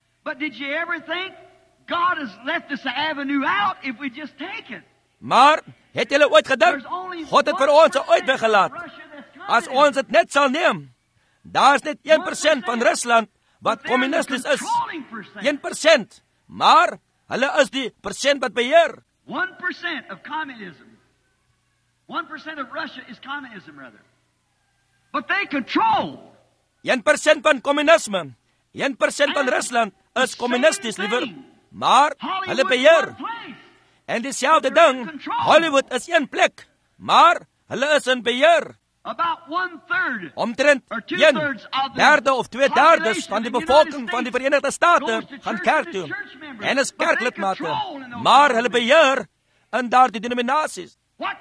Maar het julle ooit gedink, God het vir ons 'n uitweg gelaat. As ons dit net sal neem, daar's net 1% van Rusland wat kommunisties is. 1%, maar hulle is die persent wat beheer. 1% of communism. 1% of Russia is communism, rather. But they control. 1% van kommunisme, 1% van Rusland is kommunisties, liever. Maar hulle beheer. En dieselfde ding, Hollywood is een plek, maar hulle is in beheer. Omtrent 1/3 of 2/3 van die bevolking van die Verenigde Staten gaan kerk toe. En is kerklidmate, maar hulle beheer in daardie denominasies.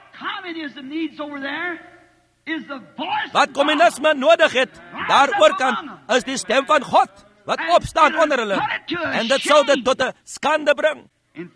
Wat kommunisme nodig het, daaroorkant is die stem van God, wat opstaan onder hulle. En dit sal dit tot 'n skande bring.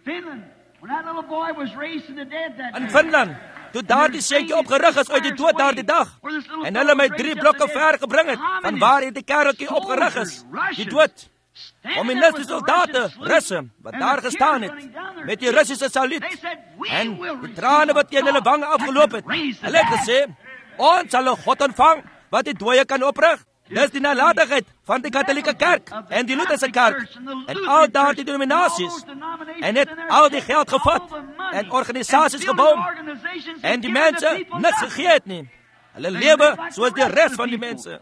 In Finland, toe daardie seentjie opgerig is uit die dood daardie dag, en hulle my 3 blokke ver gebring het, van waar hierdie kereltjie opgerig is, die dood. Communistische soldaten, Russen, wat daar gestaan het, met die Russische saluut, en die tranen wat teen hulle wange afgeloop het. Hulle het gesê, ons sal 'n God ontvang, wat die dooie kan oprig. Dis die nalatigheid van die katholieke kerk, en die Lutherse kerk, en al daardie denominasies, en het al die geld gevat, en organisaties gebouw, en die mense niks gegee het nie. Hulle lewe soos die rest van die mense.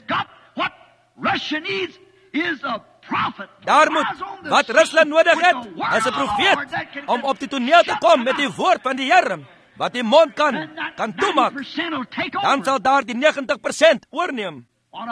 Daar moet, wat Rusland nodig het, is 'n profeet, om op die toneel te kom met die woord van die Here, wat die mond kan toemaak. Dan sal daar die 90% oorneem.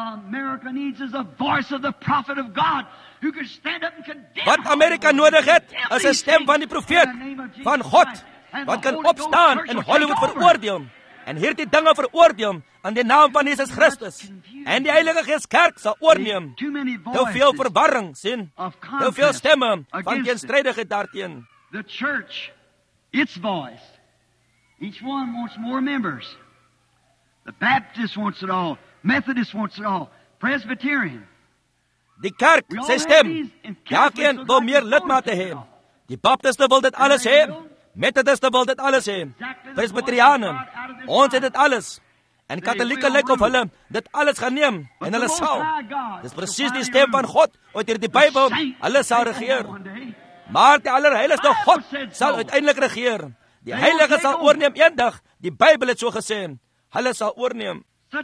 Wat Amerika nodig het, is 'n stem van die profeet, van God, wat kan opstaan en Hollywood veroordeel, en hierdie dinge veroordeel in die naam van Jesus Christus. En die Heilige Gees kerk sal oorneem. Te veel verwarring, sien. Te veel stemme van teenstrydigheid daarteen. The church, its voice. Each one wants more members. The Baptist wants it all. Methodist wants it all. Presbyterian. Die kerk, sy stem. Elkeen wil meer lidmate hê. Die Baptiste wil dit alles hê. Methodiste wil dit alles hê. Presbyteriane, ons het dit alles. En katholieke lyk of hulle dit alles gaan neem, en hulle sal. Dis presies die stem van God uit hierdie Bybel, hulle sal regeer. Maar die allerheiligste God sal uiteindelik regeer. Die Heilige sal oorneem eendag, die Bybel het so gesê, hulle sal oorneem.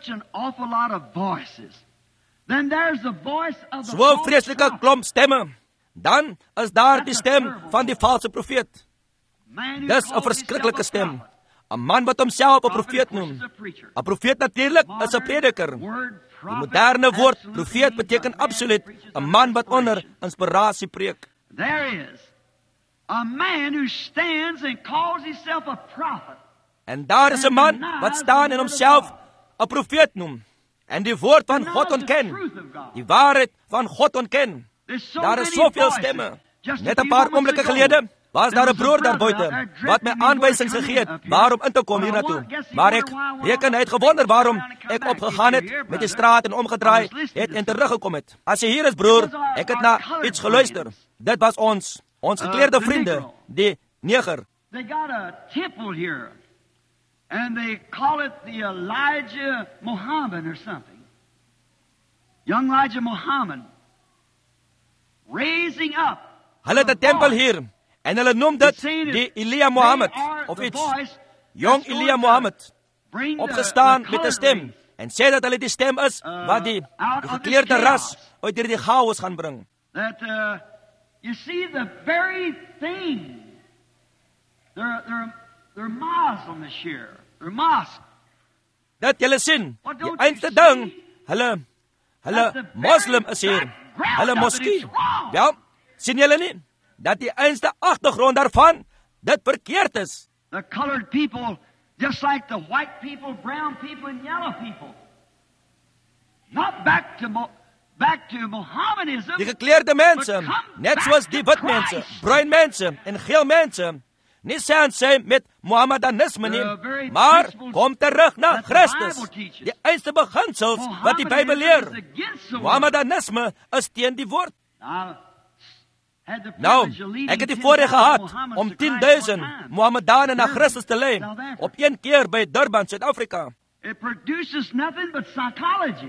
So vreeslike klomp stemme, dan is daar die stem van die valse profeet. Dis 'n verskriklike stem. 'n man wat homself 'n profeet noem. 'n Profeet natuurlik is 'n prediker. Die moderne woord profeet beteken absoluut 'n man wat onder inspirasie preek. There is a man who stands and calls himself a prophet. En daar is 'n man wat staan en homself 'n profeet noem en die woord van God ontken. Die waarheid van God ontken. Daar is soveel stemme. Net 'n paar oomblikke gelede was daar 'n broer daar buite wat my aanwysings gegee het waarom in te kom hiernatoe. Maar ek reken hy het gewonder waarom ek opgegaan het met die straat en omgedraai het en teruggekom het. As jy hier is broer, ek het na iets geluister. Dit was ons gekleurde vriende, die neger. They got a temple here and they call it the Elijah Muhammad or something. Young Elijah Muhammad raising up. Hulle het 'n tempel hier. En hulle noem dit die Elia Mohammed, of iets. Jong Elia Mohammed, opgestaan met 'n stem, en sê dat hulle die stem is, wat die gekleurde ras uit hierdie chaos gaan bring. That, you see the very thing, they're Muslims here, they're mosque. Dat julle sien, die einste ding, hulle moslim is hier, hulle moskee. Ja, sien julle nie? Dat die einste agtergrond daarvan, dit verkeerd is. The colored people, just like the white people, brown people and yellow people. Not back to Mohammedanism. Die gekleurde mense, net soos die wit mense, bruin mense en geel mense, nie sy met Mohammedanisme nie, maar kom terug na Christus. Die einste beginsels wat die Bybel leer. Mohammedanisme is teen die woord. Nou, ek het die voorreg gehad om 10,000 Mohammedanen na Christus te lei op een keer by Durban, Suid-Afrika. It produces nothing but psychology.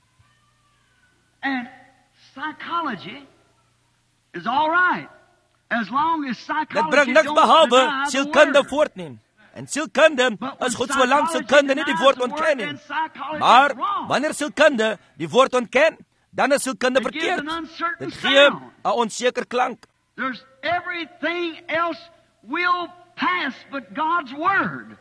And psychology is all right. Dit bring niks behalwe sielkunde voort nie. En sielkunde is goed solank sielkunde nie die woord ontken nie. Maar wanneer sielkunde die woord ontken, dan is sielkunde verkeerd. Dit gee 'n onseker klank. There's everything else will pass but God's word.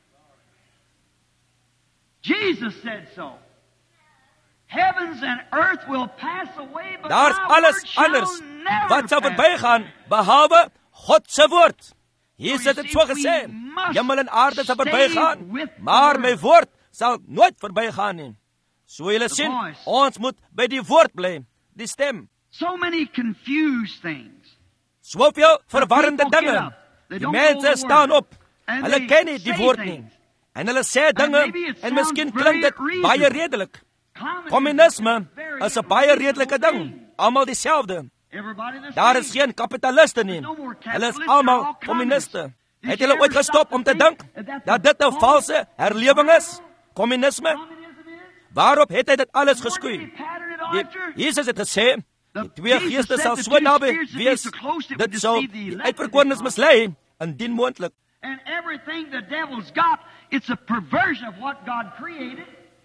Jesus said so. Heavens and earth will pass away, but Daar's my alles word shall anders never wat sal pass. verbygaan behalwe God se woord. Jesus het dit so gesê. Hemel en aarde sal verbygaan, maar my woord sal nooit verbygaan nie. So julle sien, ons moet by die woord bly, die stem. So many confused things. Soveel verwarrende dinge. Die mense staan op. Hulle ken nie die woord nie. En hulle sê dinge en miskien klink dit baie redelik. Kommunisme is 'n baie redelike ding. Almal dieselfde. Daar is geen kapitaliste nie. Hulle is almal kommuniste. Het julle ooit gestop om te dink dat dit 'n valse herlewing is? Kommunisme? Waarop het hy dit alles geskoei? Jesus het gesê, die twee geeste sal so naby wees, dit sal die uitverkorenes mislei, indien moontlik. And everything the devil's got, it's a perversion of what God created.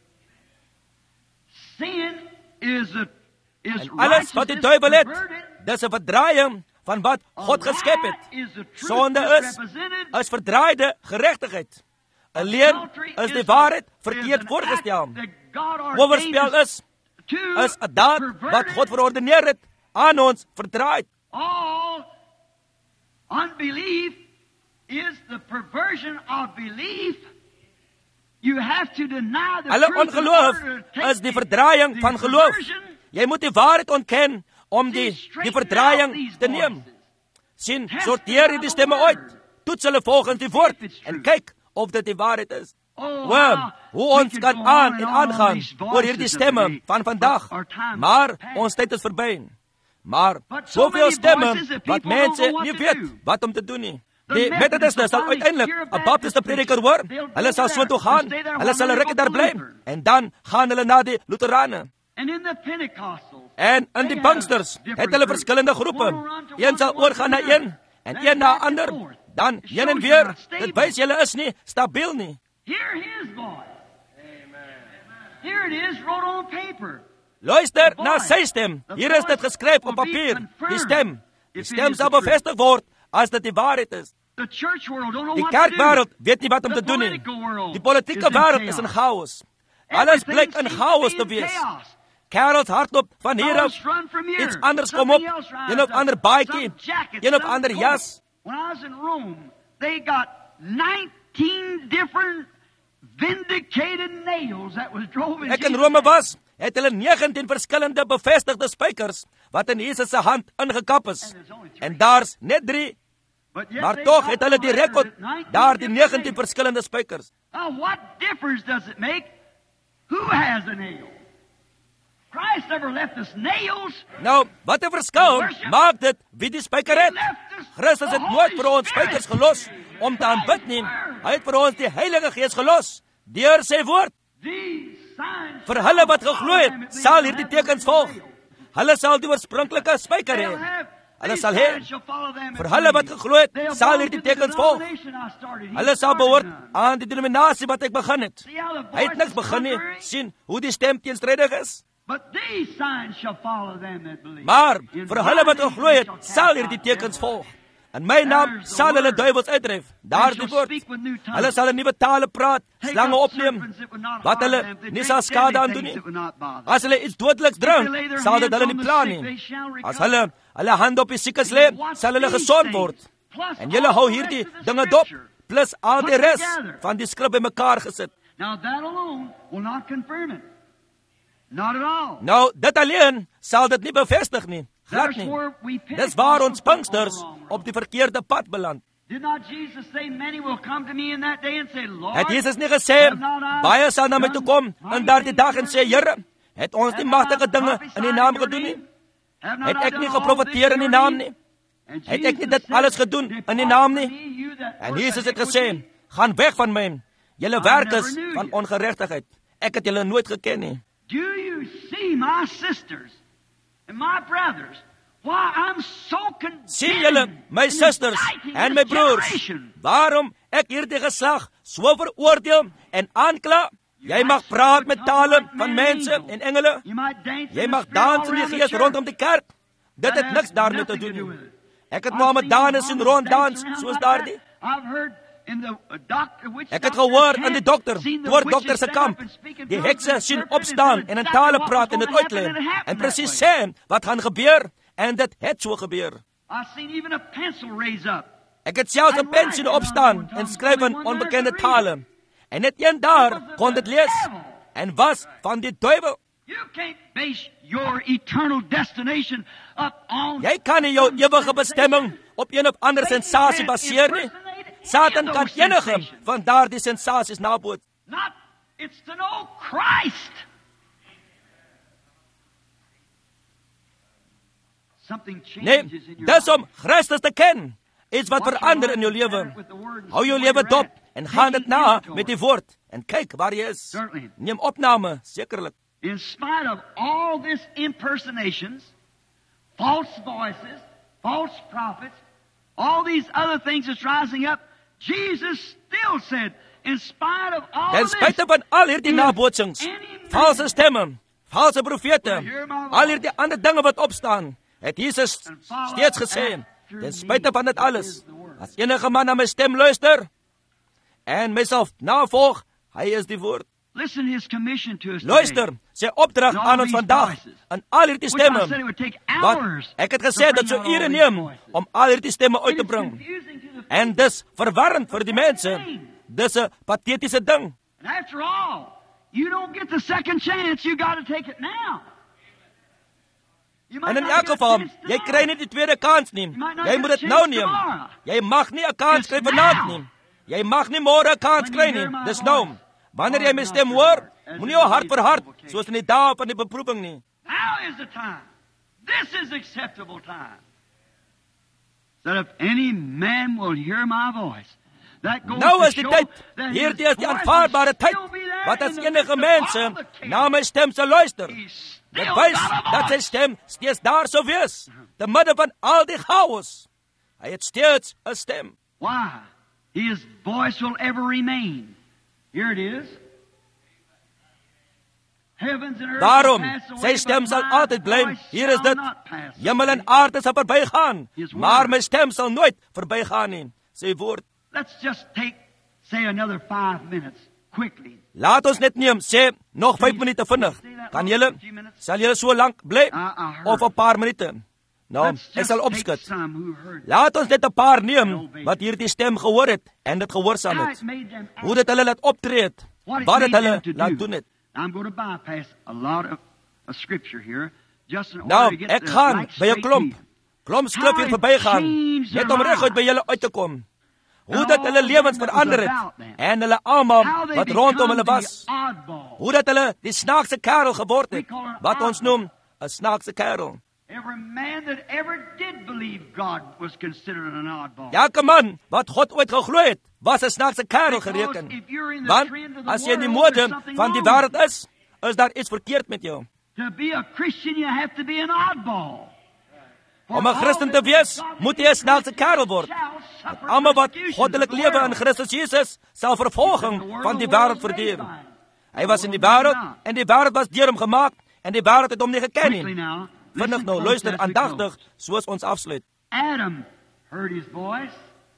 Sin is alles wat die duiwel het, dis 'n verdraaiing van wat God geskep het. Sonde is verdraaide geregtigheid. Alleen is die waarheid verkeerd voorgestel. Oorspel is 'n daad wat God verordeneer het aan ons verdraai. All unbelief is the perversion of belief. You have to deny the Alle truth in ongeloof order to take is die verdraaiing van geloof. Jy moet die waarheid ontken om die verdraaiing te neem. Sien, sorteer hierdie stemme uit. Toets hulle volgens die woord en kyk of dit die waarheid is. Hoe ons kan aan en aangaan oor hierdie stemme van vandag. Maar ons tyd is verby. Maar soveel stemme wat mense nie weet wat om te doen nie. Die Methodiste sal uiteindelik 'n Baptiste prediker hoor. Hulle sal so toe gaan. Hulle sal 'n rukkie daar bly en dan gaan hulle na die Lutherane. En in die Pinksters het hulle verskillende groepe. Een sal oorgaan na een en een na ander. Dan heen en weer. Dit wys julle is nie stabiel nie. Luister na sy stem. Hier is dit geskryf op papier. Die stem sal bevestig word as dit die waarheid is. Die kerkwêreld weet nie wat om te doen nie. Die politieke wêreld is in chaos. Alles blyk in chaos te wees. Kerels hardloop van hier af. Iets anders kom op. Een of ander baadjie. Een of ander jas. When I was in Rome, they got 19 different vindicated nails that was drove in. Ek in Rome was, het hulle 19 verskillende bevestigde spykers wat in Jesus se hand ingekap is. En daar's net 3. Maar tog het hulle die rekord daar die 19 verskillende spykers. What difference does it make who has a nail? Christ never left us nails. Nou, wat 'n verskil maak dit wie die spyker het? Christus het nooit vir ons spykers gelos om te aanbid nie. Hy het vir ons die Heilige Gees gelos deur sy woord. Vir hulle wat geglo het, sal hierdie tekens volg. Hulle sal die oorspronklike spyker hê. Hulle sal hê. Vir hulle wat geglo het, sal hierdie tekens volg. Hulle sal behoort aan die denominasie wat ek begin het. Hy het niks begin nie. Sien hoe die stem teenstrydig is. Maar vir hulle wat geglo het, sal hierdie tekens volg. In my naam sal hulle duiwels uitdryf. Daar is die woord. Hulle sal in nuwe tale praat, slange opneem, wat hulle nie sal skade aan doen nie. As hulle iets dodeliks drink, sal dit hulle nie pla nie. As hulle hand op die siekes lê, sal hulle gesond word. En julle hou hierdie dinge dop, plus al die res van die skrif bymekaar gesit. Nou, dit alleen sal dit nie bevestig nie. Glad nie. Dis waar ons Pinksters op die verkeerde pad beland. Het Jesus nie gesê, baie sal na my toe kom in daardie dag en sê, Here, het ons nie magtige dinge in die naam gedoen nie? Het ek nie geprofeteer in die naam nie? Het ek nie dit alles gedoen in die naam nie? En Jesus het gesê, gaan weg van my, julle werk is van ongeregtigheid. Ek het julle nooit geken nie. Do you see, my sisters and my brothers, Sien julle, my susters en my broers, waarom ek hierdie geslag so veroordeel en aankla? Jy mag praat met tale van mense en engele. Jy mag dans in die gees rondom die kerk. Dit het niks daarmee te doen nie. Ek het Mohammedane sien ronddans soos daardie. Ek het gehoor in die dokter, oor dokter se kamp, die hekse sien opstaan en in tale praat en dit uitlei. En presies sê wat gaan gebeur, en dit het so gebeur. Ek het selfs 'n pen sien opstaan en skryf in onbekende tale. En net een daar kon dit lees, en was van die duiwel. Jy kan nie jou ewige bestemming op een of ander sensasie baseer nie. Satan kan enige van daardie sensasies naboot. Nee, dis om Christus te ken. Iets wat verander in jou lewe. Hou jou lewe dop en gaan dit na met die woord. En kyk waar jy is. Neem opname, sekerlik. In spite of all this impersonations, false voices, false prophets, all these other things that's rising up, Jesus still said, in spite of all this, ten spyte van al hierdie nabootsings, valse stemme, valse profete, al hierdie ander dinge wat opstaan, het Jesus steeds gesê, ten spyte van dit alles, as enige man na my stem luister, en myself navolg, hy is die woord. Luister, sy opdrag aan ons vandag, aan al hierdie stemme, wat ek het gesê dat so ure neem, om al hierdie stemme uit te bring, en dis verwarrend vir die mense, dis 'n patetiese ding. En in elk geval, jy kry nie die tweede kans nie, jy moet dit nou neem, jy mag nie 'n kans kry vanaand nie, jy mag nie môre 'n kans kry nie, dis nou. Wanneer jy my stem hoor, moenie jou hart verhard, soos in die dae van die beproewing nie. Now is the time. This is acceptable time. That if any man will hear my voice, that goes nou to is die show tyd, that hierdie is die aanvaarbare tyd, wat as enige mense na my stem sal luister. Dit wys dat sy stem steeds daar sou wees, te midde van al die chaos. Hy het steeds 'n stem. Why? His voice will ever remain. Here it is. Heavens and earth Daarom, will pass away, sy stem but sal my altyd bly. voice Hier is shall dit. not pass Hemel en away. aarde sal verbygaan, maar my stem sal nooit verbygaan nie. Sy woord. Let's just say another 5 minutes, quickly. Laat ons net neem, sê, nog 5 minute vinnig. Kan julle, sal julle so lank bly? Of 'n paar minute? Nou, ek sal opskut. Laat ons net 'n paar neem, wat hierdie stem gehoor het, en dit gehoorsaam het. Hoe dit hulle laat optree het, wat het hulle laat doen het. I'm going to bypass a lot of scripture here, just in order Nou, to get ek the gaan right by 'n straight to klomp skrif hier verbygaan, net om reguit by julle uit te kom. Hoe dat hulle lewens verander het, en hulle almal wat rondom hulle was. Hoe dat hulle die snaakse kerel geword het, wat ons noem 'n snaakse kerel. Every man that ever did believe God was considered an oddball. Elke man wat God ooit geglo het, was 'n snaakse kerel gereken. Want as jy in die mode van die wêreld is daar iets verkeerd met jou. To be a Christian you have to be an oddball. Om 'n Christen te wees, moet jy 'n snaakse kerel word. Almal wat goddelik lewe in Christus Jesus, sal vervolging van die wêreld verduur. Hy was in die wêreld, en die wêreld was deur hom gemaak, en die wêreld het hom nie geken nie. Vinnig nou, luister aandagtig, soos ons afsluit. Adam heard his voice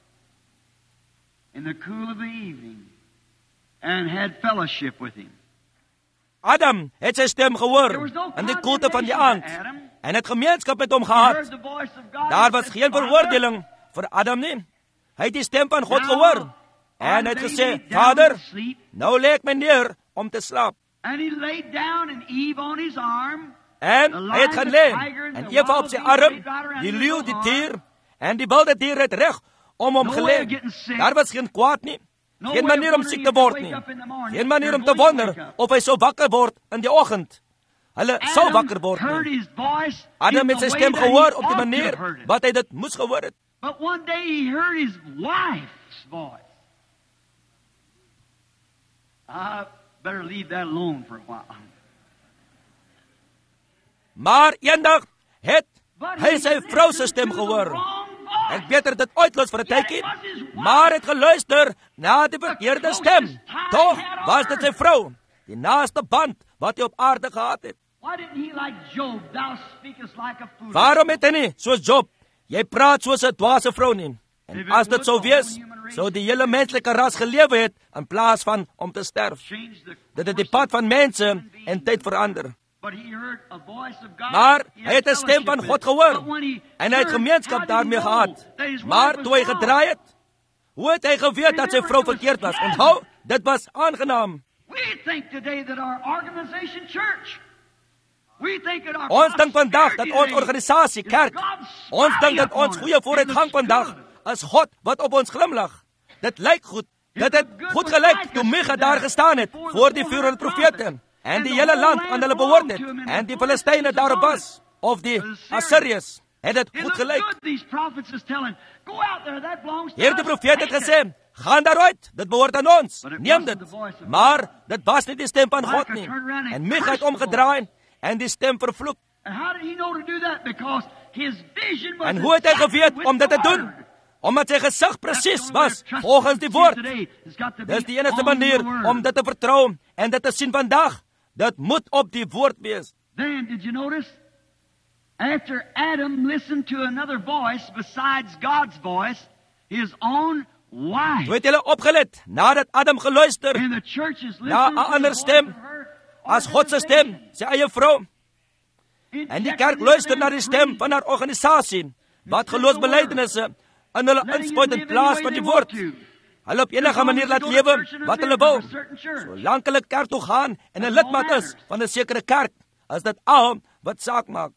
in the cool of the evening and had fellowship with him. Adam het sy stem gehoor in die koelte van die aand en het gemeenskap met hom gehad. Daar was geen veroordeling vir Adam nie. Hy het die stem van God gehoor en hy het gesê, Vader, nou lê ek my neer om te slaap. And he laid down and Eve on his arm. En hy het gaan lê, en Eva op sy arm, die leeu, die dier, en die wilde dier het reg om hom gelê. Daar was geen kwaad nie, geen manier om siek te word nie, geen manier om te wonder of hy sou wakker word in die oggend. Hulle sou wakker word nie. Adam het sy stem gehoor op die manier wat hy dit moes gehoor het. But one day he heard his wife's voice. I better leave that alone for a while. Maar eendag het Hy het sy vrou se stem gehoor. Ek beter dit uitlos vir 'n tydjie, maar het geluister na die verkeerde stem. Tog was dit sy vrou, die naaste band wat hy op aarde gehad het. Waarom het hy nie, soos Job, jy praat soos 'n dwaase vrou nie? En as dit sou wees, sou die hele menslike ras gelewe het in plaas van om te sterf. Dit het die pad van mense en tyd verander. Maar hy het 'n stem van God gehoor en hy het gemeenskap daarmee gehad. Maar toe hy gedraai het, hoe het hy geweet dat sy vrou verkeerd was? Onthou, dit was aangenaam. Ons dink vandag dat ons organisasie, kerk, ons dink dat ons goeie vooruitgang vandag is God wat op ons glimlag. Dit lyk goed. Dit het goed gelyk toe Micha daar gestaan het voor die 400 profete en die hele land aan hulle behoort het en die Filistyne daarop was, of die Assiriërs. Het dit goed gelyk. Hierdie profeet het gesê, gaan daaruit, dit behoort aan ons, neem dit. Maar dit was nie die stem van God nie. En Micha het omgedraai en die stem vervloek. En hoe het hy geweet om dit te doen? Omdat sy gesig presies was volgens die woord. Dis die enigste manier om dit te vertrou en dit te sien vandag. Dit moet op die woord wees. Then, did you notice? After Adam listened to another voice besides God's voice, his own wife. Toe het julle opgelet, nadat Adam geluister And the church is na 'n listening to ander the stem, voice of her as God se stem, sy eie vrou. En die kerk luister na die stem van haar organisasie, wat geloofsbelijdenisse in hulle inspuit in plaas van die woord. Hulle op enige manier laat lewe wat hulle wil. Solank hulle kerk toe gaan en 'n lidmaat is van 'n sekere kerk, is dit al wat saak maak.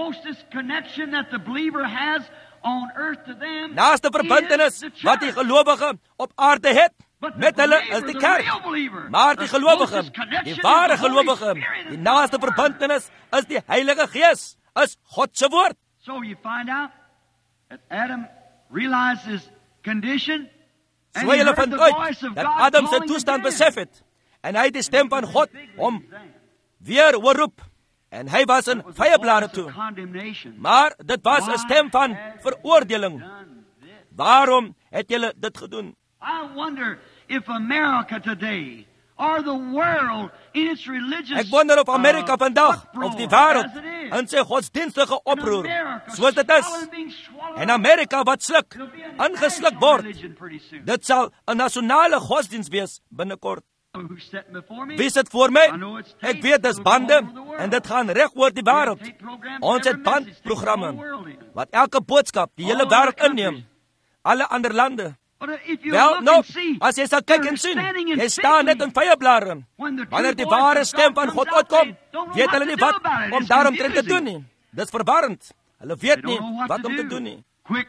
Naaste verbintenis wat die gelowige op aarde het met hulle is die kerk. Maar die gelowige, die ware gelowige, die naaste verbintenis is die Heilige Gees, is God se woord. So you find out that Adam realized his condition. So julle vind uit dat Adam sy toestand besef het en hy het die stem van God om weer roep en hy was in vyeblare toe. Maar dit was 'n stem van veroordeling. Waarom het julle dit gedoen? I wonder if America today or the world in its religious Ek wonder of Amerika vandag of die wêreld in sy godsdienstige oproer soos dit is. En Amerika wat sluk, ingesluk word. Dit sal 'n nasionale godsdienst wees binnekort. Wie sit voor my? Ek weet dis bande en dit gaan reg oor die wêreld. Ons het bandprogramme wat elke boodskap die hele wêreld inneem. Alle ander lande. Wel, nou, as jy sal kyk en sien, jy staan net in vyeblare. Wanneer die ware stem van God uitkom, weet hulle nie wat om daaromtrent te doen nie. Dis verwarrend. Hulle weet nie wat om te doen nie.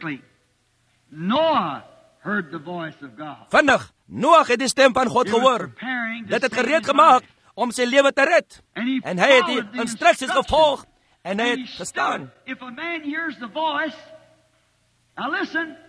Vinnig, Noag het die stem van God gehoor. Dit het gereed gemaak om sy lewe te red. En hy het die instruksies gevolg en hy het gestaan. Now listen.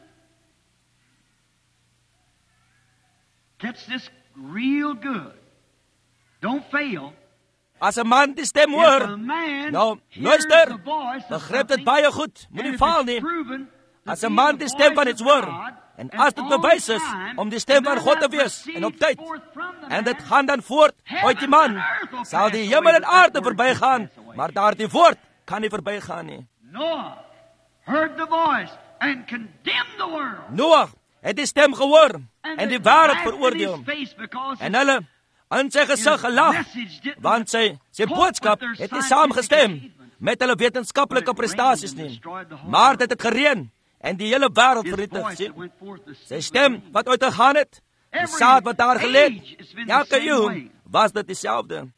Catch this real good. Don't fail. As 'n man die stem hoor, nou, luister, begryp dit baie goed, moenie faal nie. As 'n man die stem van iets hoor, en as dit bewys is om die stem van God te wees, en op tyd, en dit gaan dan voort uit die man, sal die hemel en aarde verbygaan, maar daar die woord kan nie verbygaan nie. Noag het die stem gehoor, en die wêreld veroordeel, en hulle in sy gesig gelag, want sy boodskap het nie saamgestem met hulle wetenskaplike prestasies nie, maar dit het gereën, en die hele wêreld vernietig. Sy stem wat uitgegaan het, die saad wat daar gelê het, elke eeu was dit dieselfde.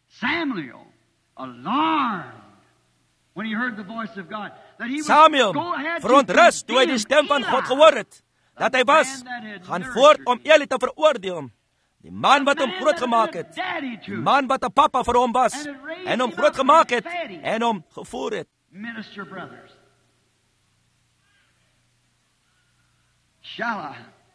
Samuel verontrus toe hy die stem van God gehoor het, dat hy was, gaan voort om Eli te veroordeel. Die man wat hom groot gemaak het, die man wat 'n papa vir hom was, en hom groot gemaak het, en hom gevoer het. Minister brothers. Shall I?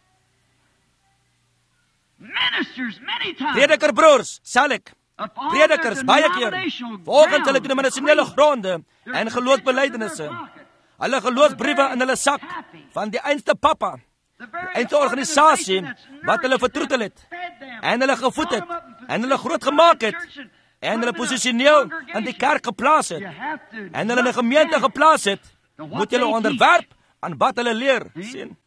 Ministers many times. Prediker broers, sal ek. Predikers baie keer, volgens hulle denominasionele gronde en geloofsbelijdenisse, hulle geloofsbriewe in hulle sak van die einste pappa, die einste organisasie wat hulle vertroetel het, en hulle gevoed het, en hulle groot gemaak het, en hulle posisioneel in die kerk geplaas het, en hulle in 'n gemeente geplaas het, moet julle onderwerp aan wat hulle leer. Sien?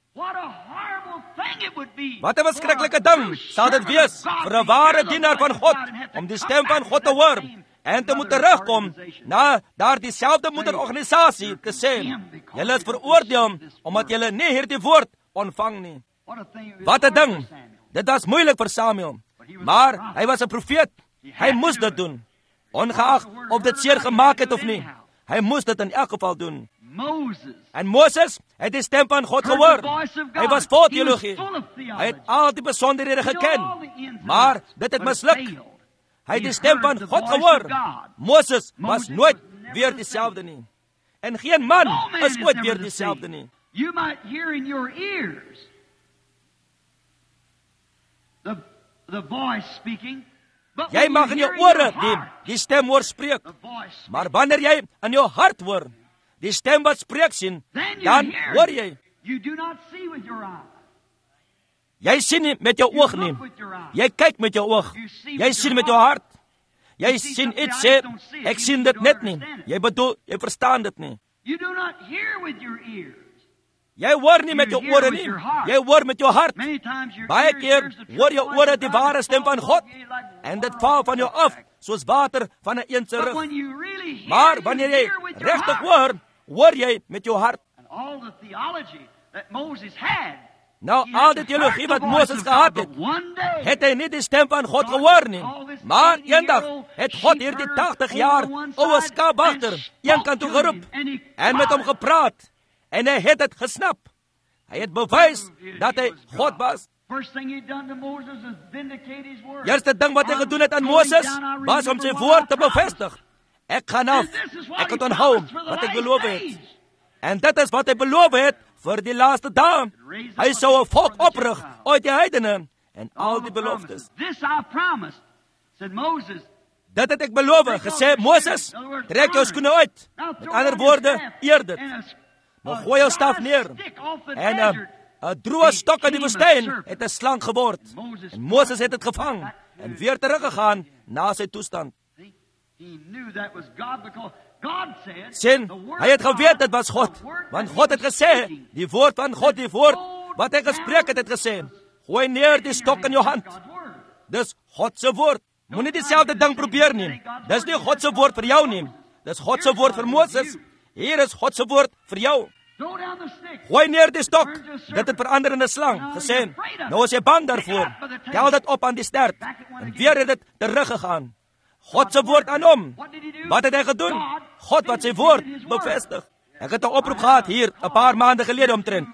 Wat 'n verskriklike ding sal dit wees vir 'n ware dienaar van God om die stem van God te hoor en te moet terugkom na daardie selfde moederorganisasie te sê, julle is veroordeel omdat julle nie hierdie woord ontvang nie. Wat 'n ding. Dit was moeilik vir Samuel, maar hy was 'n profeet. Hy moes dit doen, ongeag of dit seer gemaak het of nie. Hy moes dit in elk geval doen. En Moses het die stem van God gehoor. Hy was vol teologie. Hy het al die besonderhede geken, maar dit het misluk. Hy het die stem van God gehoor. Moses was nooit weer dieselfde nie. En geen man is ooit weer dieselfde nie. You might hear in your ears the voice speaking. Jy mag in jou ore die stem hoor spreek, maar wanneer jy in jou hart hoor die stem wat spreek sien, dan hoor jy. Jy sien nie met jou oog nie. Jy kyk met jou oog. Jy sien met jou hart. Jy sien iets sê, ek sien dit net nie. Jy bedoel, jy verstaan dit nie. Jy hoor nie met jou ore nie. Jy hoor met jou hart. Baie keer hoor jou ore die ware stem van God, en dit val van jou af, soos water van 'n eend se rug. Maar wanneer jy regtig hoor, hoor jy met jou hart. Nou, al die teologie wat Moses gehad het hy nie die stem van God gehoor nie. Maar eendag het God hierdie 80 jaar ouwe skaapwagter een kant toe geroep en met hom gepraat. En hy het dit gesnap. Hy het bewys dat hy God was. Eerste ding wat hy gedoen het aan Moses, was om sy woord te bevestig. Ek gaan af. Ek het onthou wat ek beloof het. En dit is wat hy beloof het vir die laaste dae. Hy sou 'n volk oprig uit die heidene en al die beloftes. Dit het ek beloof, gesê Moses, trek jou skoene uit. Met ander woorde, eer dit. Nou gooi jou staf neer. En 'n droë stok in die woestyn het 'n slang geword. En Moses het dit gevang en weer teruggegaan na sy toestand. Sien, hy het geweet dit was God, want God het gesê, die woord van God, die woord wat hy gespreek het gesê, gooi neer die stok in jou hand. Dis God se woord. Moenie dieselfde ding probeer nie. Dis nie God se woord vir jou nie. Dis God se woord vir Moses. Hier is God se woord vir jou. Gooi neer die stok. Dit het verander in 'n slang. Gesê, nou is jy bang daarvoor. Tel dit op aan die stert. En weer het dit teruggegaan. God se woord aan hom. Wat het hy gedoen? God wat sy woord bevestig. Ek het 'n oproep gehad hier 'n paar maande gelede omtrent.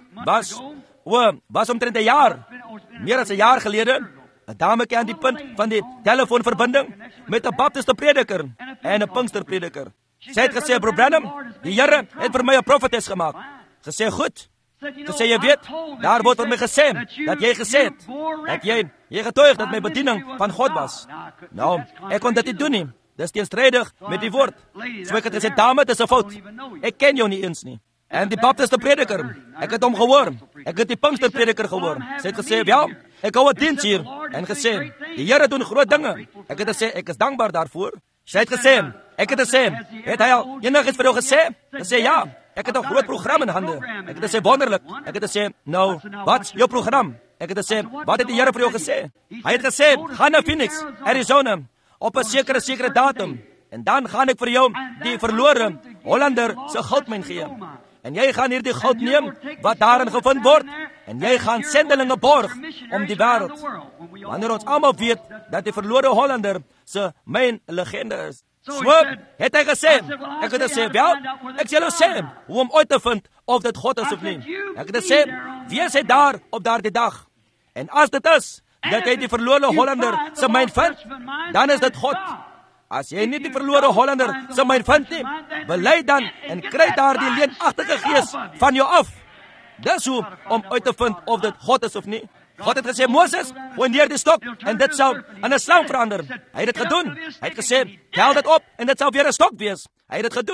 Was omtrent 'n jaar. Meer as 'n jaar gelede. 'n Dametjie aan die punt van die telefoonverbinding met 'n Baptiste prediker en 'n Pinksterprediker. Sy het gesê, "Bro Branham, die Here het vir my 'n profetes gemaak." Gesê, "Goed." Gesê, "Jy weet, daar word vir my gesê dat jy gesê het, jy getuig dat my bediening van God was." Nou, ek kon dit nie doen nie. Dis teenstrydig met die woord. So ek het gesê, "Dame, dis 'n fout. Ek ken jou nie eens nie." En die Baptiste prediker, ek het hom gehoor. Ek het die Pinksterprediker gehoor. Sy het gesê, "Ja, ek hou 'n diens hier." En gesê, "Die Here doen groot dinge." Ek het gesê, "Ek is dankbaar daarvoor." Sy het gesê, ek het gesê, "Het hy al enigiets vir jou gesê?" Gesê, "Ja, ek het 'n groot program in hande." Ek het gesê, "Wonderlik." Ek het gesê, "Nou, wat jou program?" Ek het gesê, "Wat het die Here vir jou gesê?" Hy het gesê, "Gaan na Phoenix, Arizona, op 'n sekere datum. En dan gaan ek vir jou die verlore Hollander se goudmyn gee. En jy gaan hierdie goud neem wat daarin gevind word, en jy gaan sendelinge borg om die wêreld. Wanneer ons almal weet dat die verlore Hollander se myn legende is." So het hy gesê, ek het gesê, "Wel, ek sal jou sê hoe om uit te vind of dit God is of nie." Ek het gesê, "Wees hy daar op daardie dag. En as dit is dat hy die verlore Hollander se myn vind, dan is dit God. As jy nie die verlore Hollander se myn vind nie, bely dan en kry daardie leenagtige gees van jou af." Dis hoe om uit te vind of dit God is of nie. God het gesê, "Moses, gooi neer die stok en dit sal in 'n slang verander." Hy het dit gedoen. Hy het gesê, "Tel dit op en dit sal weer 'n stok wees." Hy het dit gedoen.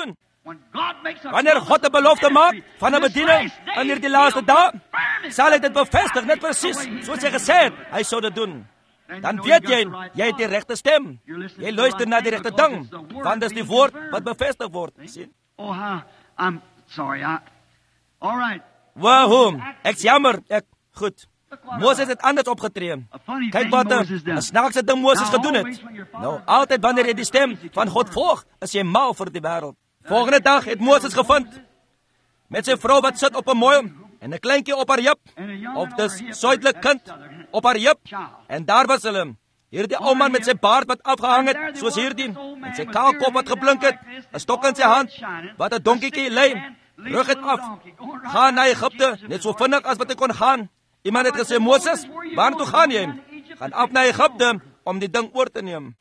Wanneer God 'n belofte maak van 'n bediening in hierdie laaste dae, sal hy dit bevestig, net presies soos hy gesê het, hy sou dit doen. Dan weet jy het die regte stem. Jy luister na die regte ding, want dis die woord wat bevestig word. Sien? I'm sorry. All right. Waarom? Ek's jammer. Goed. Moses het anders opgetree. Kyk wat 'n snaakse ding Moses gedoen het. Nou, altyd wanneer jy die stem van God volg, is jy mal vir die wêreld. Volgende dag het Moses gevind met sy vrou wat sit op 'n mooi en 'n kleintjie op haar heup, of dis suidelike kind op haar heup, en daar was hulle. Hierdie ou man met sy baard wat afgehang het, soos hierdie, en sy kaal kop wat geblink het, 'n stok in sy hand, wat 'n donkietjie lê, rug het af, gaan na Egipte, net so vinnig as wat hy kon gaan. Iemand het gesê, Moses, waartoe gaan jy? Gaan af na Egipte om die ding oor te neem.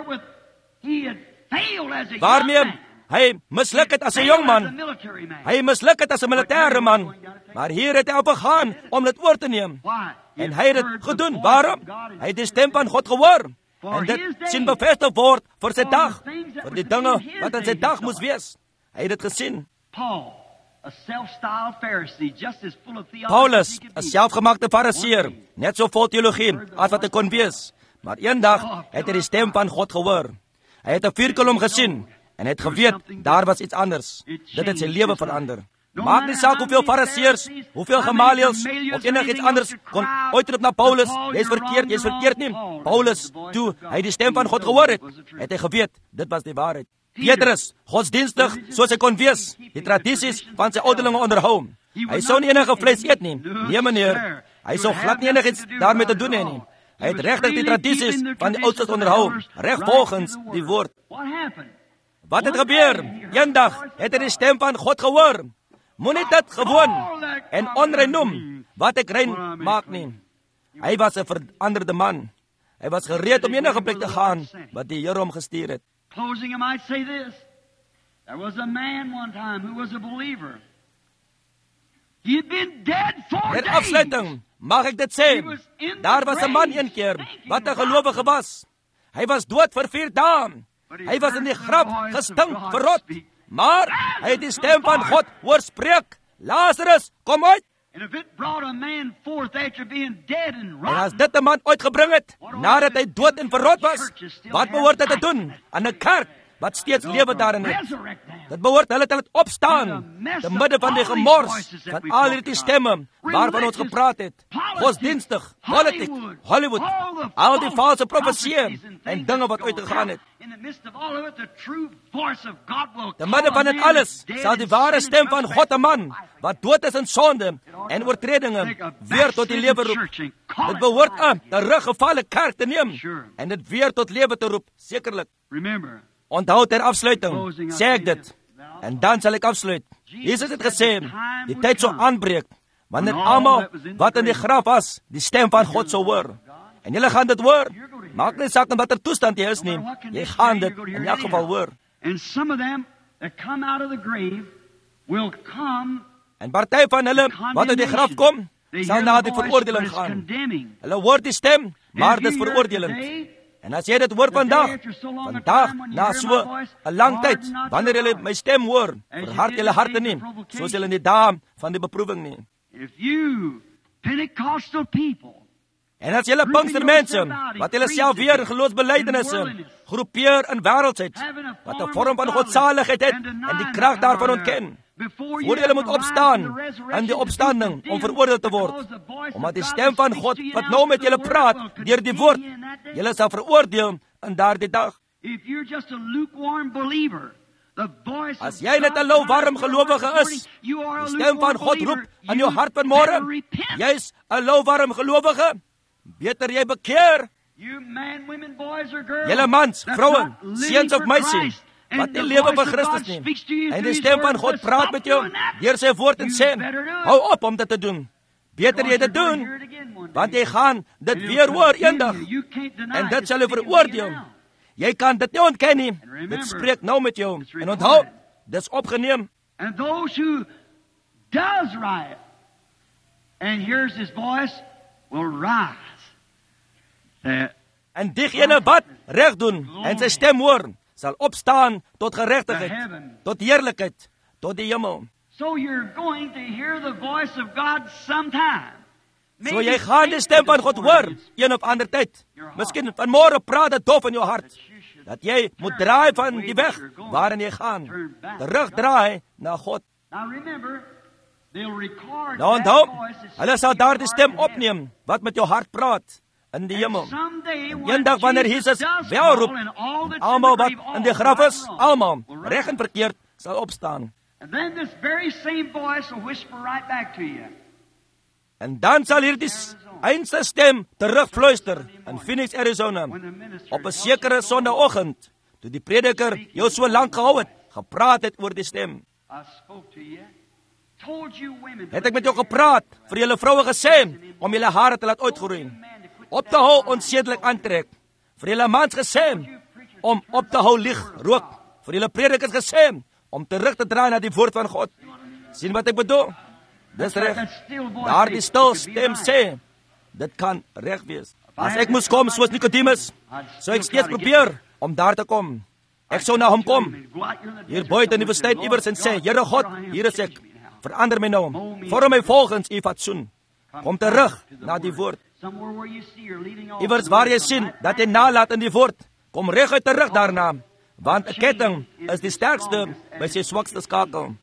Waarmee hy misluk het as 'n jong man. Hy misluk het as 'n militêre man. Maar hier het hy opgegaan om dit oor te neem. En hy het dit gedoen. Waarom? Hy het die stem van God gehoor. En dit sien bevestig word vir sy dag. Vir die dinge wat in sy dag moes wees. Hy het dit gesien. Paulus, 'n selfgemaakte fariseer, net so vol teologie as wat hy kon wees. Maar eendag het hy die stem van God gehoor. Hy het 'n vuurkolom gesien en het geweet daar was iets anders. Dit het sy lewe verander. Maak nie saak hoeveel fariseërs, hoeveel Gamaliels of enigiets anders kon uitroep na Paulus, jy's verkeerd nie. Paulus, toe hy die stem van God gehoor het hy geweet dit was die waarheid. Petrus, godsdienstig soos hy kon wees, die tradisies van sy ouderlinge onderhou. Hy sou nie enige vleis eet nie. Nee meneer, hy sou glad nie enigiets daarmee te doen hê nie. Hy het regtig die tradisies van die oudstes onderhou, reg volgens die woord. Wat het gebeur? Eendag het hy die stem van God gehoor. Moenie dit gewoon en onrein noem wat ek rein maak nie. Hy was 'n veranderde man. Hy was gereed om enige plek te gaan wat die Here hom gestuur het. Closing, I might say this. There was a man one time who was a believer. He had been dead 4 Met days. afsluiting mag ek dit sê. Daar was 'n man een keer wat 'n gelowige was. Hy was dood vir 4 dae. Hy was in die graf gestink, verrot. Maar hy het die stem van God hoor spreek. Lazarus, kom uit. And if it brought a man forth after being dead and En as rotten, dit 'n man uitgebring het nadat hy dood en verrot was, wat behoort dit te doen aan 'n kerk wat steeds lewe daarin het? resurrect them. Dit behoort hulle te laat opstaan te midde van die gemors van al hierdie stemme waarvan ons gepraat het. Godsdienstig, politiek, Hollywood, al die valse profesieë en dinge wat uitgegaan het. In the midst of all of it, the true voice of God will Te midde van dit alles sal die ware stem van God 'n man wat dood is in sonde en oortredinge weer tot die lewe roep. Dit behoort 'n teruggevalle kerk te neem en dit weer tot lewe te roep, sekerlik. Remember, Onthou ter afsluiting, sê ek dit, en dan sal ek afsluit. Jesus het gesê, die tyd sou aanbreek, wanneer almal wat in die graf was, die stem van God sou hoor. En julle gaan dit hoor. Maak nie saak in watter toestand jy is nie. Jy gaan dit in elk geval hoor. and some of them that come out of the grave will come. En party van hulle wat uit die graf kom, sal na die veroordeling gaan. Hulle hoor die stem, maar dis veroordelend. En as jy dit hoor vandag na so 'n lang tyd, wanneer julle my stem hoor, verhard julle harte nie, soos julle in die dae van die beproewing nie. If you Pentecostal people En as julle Pinkstermense, wat julle self weer in geloofsbelijdenisse groepeer in wêreldsheid, wat 'n vorm van godsaligheid het en die krag daarvan ontken, voor julle moet opstaan in die opstanding om veroordeel te word, omdat die stem van God wat nou met julle praat deur die woord, julle sal veroordeel in daardie dag. As jy net 'n louwarm gelowige is, die stem van God roep in jou hart vanmôre, jy's 'n louwarm gelowige, beter jy bekeer. Julle mans, vroue, seuns of meisies, wat nie lewe vir Christus nie, en die stem van God praat met jou deur sy woord en sê, hou op om dit te doen. Beter jy dit doen, want jy gaan dit weer hoor eendag, en dit sal jou veroordeel. Jy kan dit nie ontken nie, dit spreek nou met jou, en onthou, dis opgeneem. And those who does right and hears his voice will rise. En diegene wat reg doen en sy stem hoor, sal opstaan tot geregtigheid, tot heerlikheid, tot die hemel. So you're going to hear the voice of God sometime. So jy gaan die stem van God hoor, een of ander tyd. Miskien vanmôre praat dit dof in jou hart, dat jy moet draai van die weg waarin jy gaan, terugdraai na God. Nou onthou, hulle sal daar die stem opneem, wat met jou hart praat, in die hemel. En eendag wanneer Jesus wel roep, en almal wat in die graf is, almal, reg en verkeerd, sal opstaan. En dan sal hierdie einste stem terugfluister in Phoenix, Arizona, op 'n sekere sonnaandoggend, toe die prediker jou so lank gehou het, gepraat het oor die stem. Het ek met jou gepraat, vir julle vroue gesê, om julle hare te laat uitgroei, op te hou onsedelik aantrek, vir julle mans gesê, om op te hou lieg, rook, vir julle predikers gesê, om terug te draai na die woord van God. Sien wat ek bedoel? Dis reg. Daar die stil stem sê, dit kan reg wees. As ek moes kom soos Nicodemus, sou ek steeds probeer om daar te kom. Ek sou na hom kom, hier buite in die woestyn iewers en sê, Here God, hier is ek, verander my nou, vorm my volgens u fatsoen. Kom terug na die woord. Iewers waar jy sien, dat jy nalaat in die woord, kom reguit terug daarna, want 'n ketting is die sterkste by sy swakste skakel.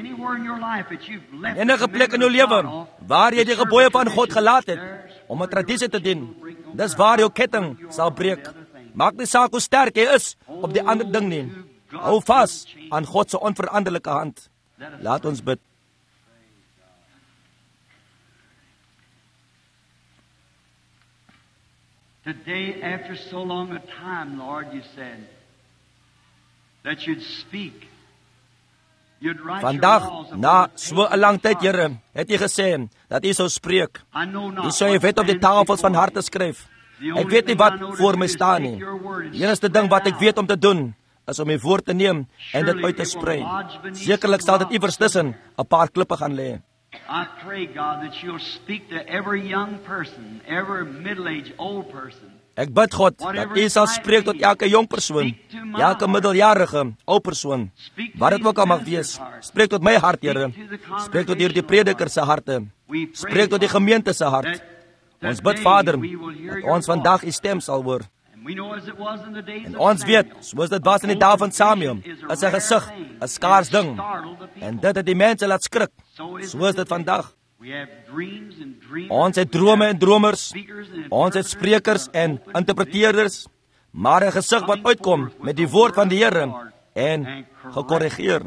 Enige plek in jou lewe, waar jy die gebooie van God gelaat het, om 'n tradisie te dien, dis waar jou ketting sal breek. Maak nie saak hoe sterk jy is op die ander ding nie. Hou vas aan God se onveranderlike hand. Laat ons bid. Today, after so long a time, Lord, you said that you'd speak. Vandag, na so 'n lang tyd, Here, het jy gesê dat jy sou spreek. Jy sou jy wet op die tafels van harte skryf. Ek weet nie wat voor my staan nie. Die enigste ding wat ek weet om te doen, is om my woord te neem en dit uit te sprei. Sekerlik sal dit iewers tussen 'n paar klippe gaan lê. I pray, God, that you'll speak to every young person, every middle-aged old person. Ek bid God dat U sal spreek tot elke jong persoon, elke middeljarige ou persoon, wat dit ook al mag wees. Spreek tot my hart, Here. Spreek tot hierdie predikers se harte. Spreek tot die gemeente se hart. Ons bid, Vader, dat ons vandag U stem sal hoor. En ons weet, soos dit was in die dae van Samuel, is sy gesig 'n skaars ding, en dit het die mense laat skrik. So is dit vandag. Ons het drome en dromers, ons het sprekers en interpreteerders, maar 'n gesig wat uitkom met die woord van die Here en gekorrigeer.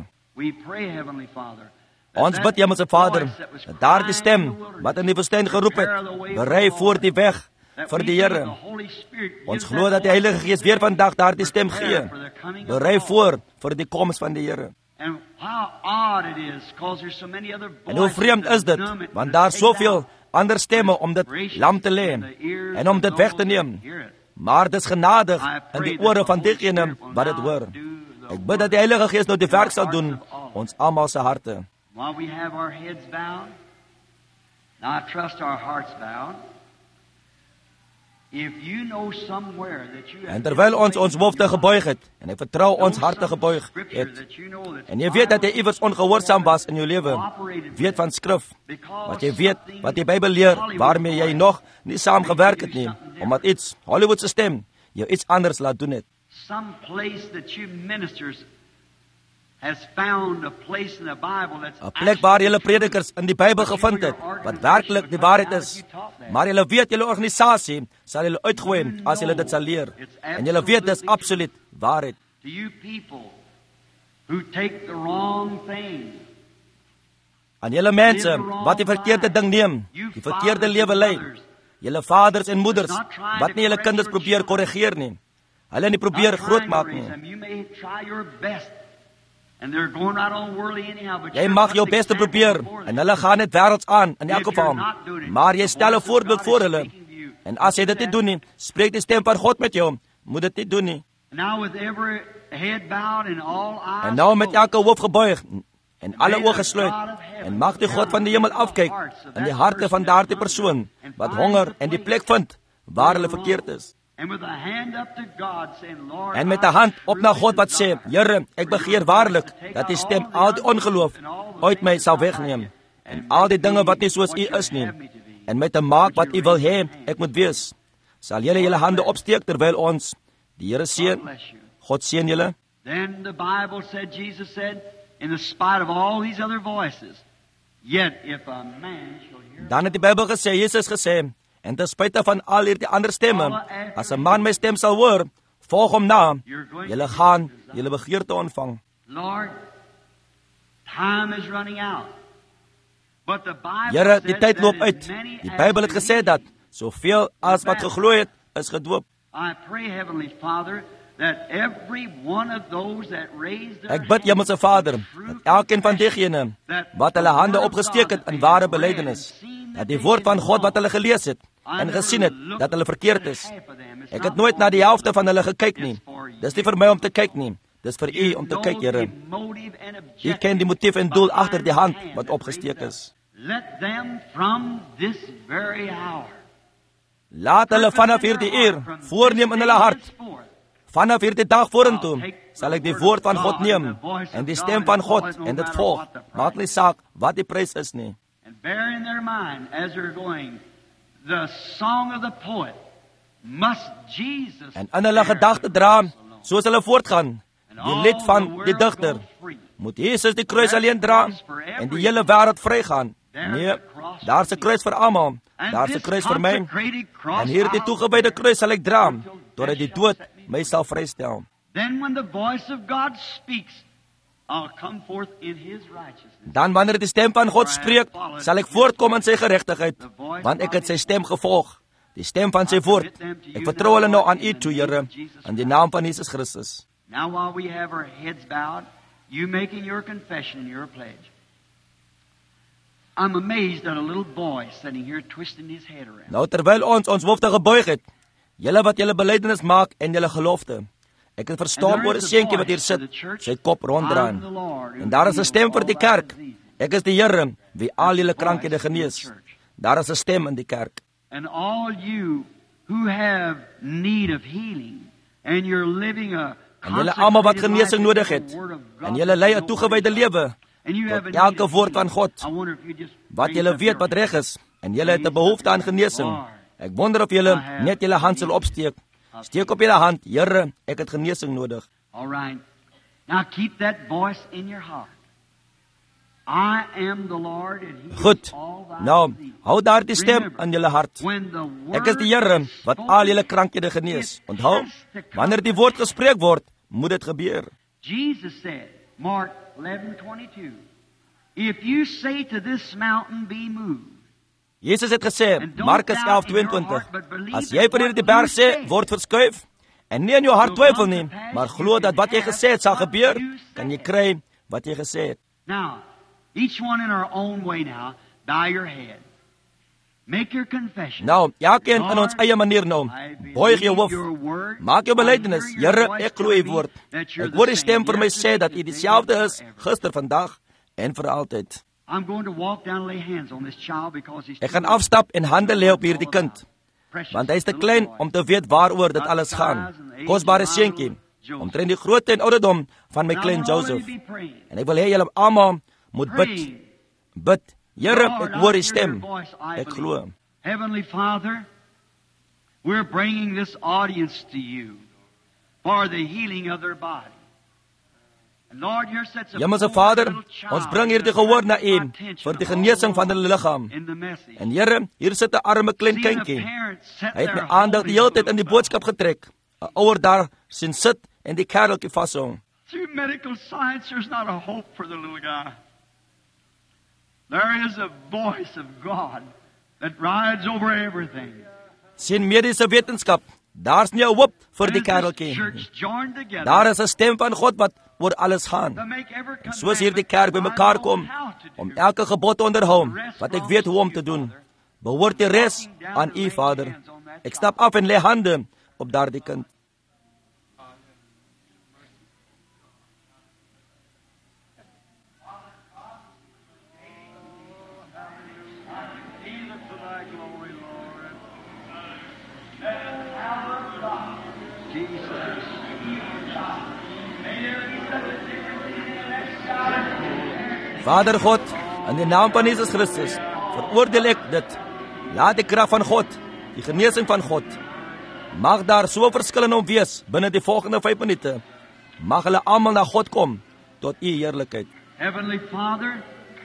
Ons bid, Hemelse Vader, dat daardie stem wat in die woestyn geroep het, berei voor die weg vir die Here. Ons glo dat die Heilige Gees weer vandag daardie stem gee, berei voor vir die koms van die Here. En hoe vreemd is dit, want daar soveel ander stemme om dit lam te lê en om dit weg te neem. Maar dit is genadig in die ore van diegene wat dit hoor. Ek bid dat die Heilige Gees nou die werk sal doen, ons almal se harte. While we have our heads bowed, now I trust our hearts bowed. If you know somewhere that you En terwyl ons hoofde gebuig het, en ek vertrou ons harte gebuig het, en jy weet dat jy iewers ongehoorsaam was in jou lewe, weet van skrif, wat jy weet, wat die Bybel leer, waarmee jy nog nie saam gewerk het nie, omdat iets, Hollywoodse stem, jou iets anders laat doen het. Some place that you ministers has found a place in the Bible that's 'n plek waar julle predikers in die Bybel gevind het, wat werklik die waarheid is. Maar julle weet, julle organisasie sal julle uitgooi as julle dit sal leer. En julle weet, dis absoluut waarheid. To you people who take the wrong thing. Aan julle mense wat die verkeerde ding neem, die verkeerde lewe lei. Julle vaders en moeders wat nie julle kinders probeer korrigeer nie. Hulle nie probeer grootmaak nie. Jy mag jou beste probeer, en hulle gaan net wêrelds aan, in elk geval. Maar jy stel 'n voorbeeld voor hulle. En as jy dit nie doen nie, spreek die stem van God met jou, moet dit nie doen nie. En nou met elke hoof gebuig, en alle oë gesluit, en mag die God van die hemel afkyk, in die harte van daardie persoon, wat honger en die plek vind, waar hulle verkeerd is. En met 'n hand op na God wat sê, Here, ek begeer waarlik dat U stem al die ongeloof uit my sal wegneem en al die dinge wat nie soos U is nie, en met 'n maak wat U wil hê ek moet wees. Sal julle julle hande opsteek terwyl ons die Here seën. God seën julle. Then the Bible said, Jesus said, in the spite of all these other voices, yet if a man shall hear... Dan het die Bybel gesê, Jesus gesê, en ten spyte van al hierdie ander stemme, as 'n man my stem sal hoor, volg hom na, julle gaan julle begeerte ontvang. Lord, time is running out. But the Bible Here, die says tyd loop that uit. as many Die as Bybel het believe gesê dat soveel as wat geglo het, is gedoop. I pray, Heavenly Father, that every one of those that raised their Ek bid, Hemelse Vader, dat elkeen van diegene wat hulle hande opgesteek het in ware belydenis, dat die woord van God wat hulle gelees het en gesien het, dat hulle verkeerd is. Ek het nooit na die helfte van hulle gekyk nie. Dis nie vir my om te kyk nie. Dis vir U om te kyk, Here. U ken die motief en doel agter die hand wat opgesteek is. Let them from this very hour Laat hulle vanaf hierdie uur voorneem in hulle hart. Vanaf hierdie dag vorentoe sal ek die woord van God neem en die stem van God en dit volg. Maak nie saak wat die prys is nie. and bear in their mind as they're going the song of the poet, must Jesus En in hulle gedagte dra, soos hulle voortgaan, die lied van die digter, moet Jesus die kruis alleen dra en die hele wêreld vrygaan. Nee, daar's 'n kruis vir almal. Daar's 'n kruis vir my. En hierdie toegewyde kruis sal ek dra totdat die dood my sal vrystel. Then when the voice of God speaks, I'll come forth in his righteousness. Dan wanneer die stem van God spreek, sal ek voortkom in sy geregtigheid, want ek het sy stem gevolg, die stem van sy woord. Ek vertrou hulle nou aan U toe, Here, in die naam van Jesus Christus. Now while we have our heads bowed, you making your confession and your pledge. I'm amazed at a little boy sitting here twisting his head around. Nou terwyl ons hoofde gebuig het, julle wat julle belydenis maak en julle gelofte. Ek het verstaan oor 'n seentjie wat hier sit, sy kop ronddraai. En daar is 'n stem vir die kerk. Ek is die Here wie al julle krankhede genees. Daar is 'n stem in die kerk. And all you who have need of healing and you're living a En julle almal wat genesing nodig het, en julle lei 'n toegewyde lewe tot elke woord van God, wat julle weet wat reg is, en julle het 'n behoefte aan genesing. Ek wonder of julle net julle hand sal opsteek. Steek op julle hand, Here, ek het genesing nodig. All right. Now keep that voice in your heart. I am the Lord and he Goed, is all thy nou, disease. hou daar die stem in julle hart. When the Ek is die word Here is wat spoken, al julle krankhede genees. Onthou, wanneer die woord gespreek word, moet dit gebeur. Jesus said, Mark 11:22, if you say to this mountain, be moved. Jesus het gesê, Markus 11:22, as jy vir hierdie berg sê, word verskuif, en nie in jou hart twyfel nie, maar glo dat wat jy gesê het sal gebeur, kan jy kry wat jy gesê het. Now, each one in our own way now, bow your head. Make your confession. Nou, elkeen in ons eie manier nou, buig jou hoof, maak jou belydenis, Here, ek glo U woord. Ek hoor die stem vir my sê dat U dieselfde is, gister, vandag en vir altyd. I'm going to walk down and lay hands on this child because he's Ek gaan afstap en hande lê op hierdie kind, want hy is te klein om te weet waaroor dit alles gaan. Kosbare seentjie, omtrent die grootte en ouderdom van my klein Joseph. En ek wil hê julle almal moet bid. Bid, Here, ek hoor U stem. Ek glo. Heavenly Father, we're bringing this audience to you for the healing of their body. And Lord, here sits a Hemelse poor Vader, little child ons bring hierdie gehoor na U vir die genesing van hulle liggaam. in the message. En Here, hier sit 'n arme klein Seeing a kindjie. parent sit Hy het my there aandag die hele holding tyd in die boodskap getrek. 'n Ouer daar sien sit en die kereltjie vashou. Through medical science, there's not a hope for the little guy. There is a voice of God that rides over everything. Sien mediese wetenskap, daar's nie 'n hoop vir die And this kereltjie. church joined together Daar is 'n stem van God wat oor alles gaan. to make every En soos hierdie kerk bymekaar kom om elke gebod te onderhou wat ek weet hoe om te doen, behoort die res aan U, Vader. Ek stap af en lê hande op daardie kind. Vader God, in die naam van Jesus Christus, veroordeel ek dit. Laat die krag van God, die genesing van God, mag daar so verskil in hom wees, binne die volgende 5 minute. Mag hulle almal na God kom, tot u heerlikheid. Heavenly Father,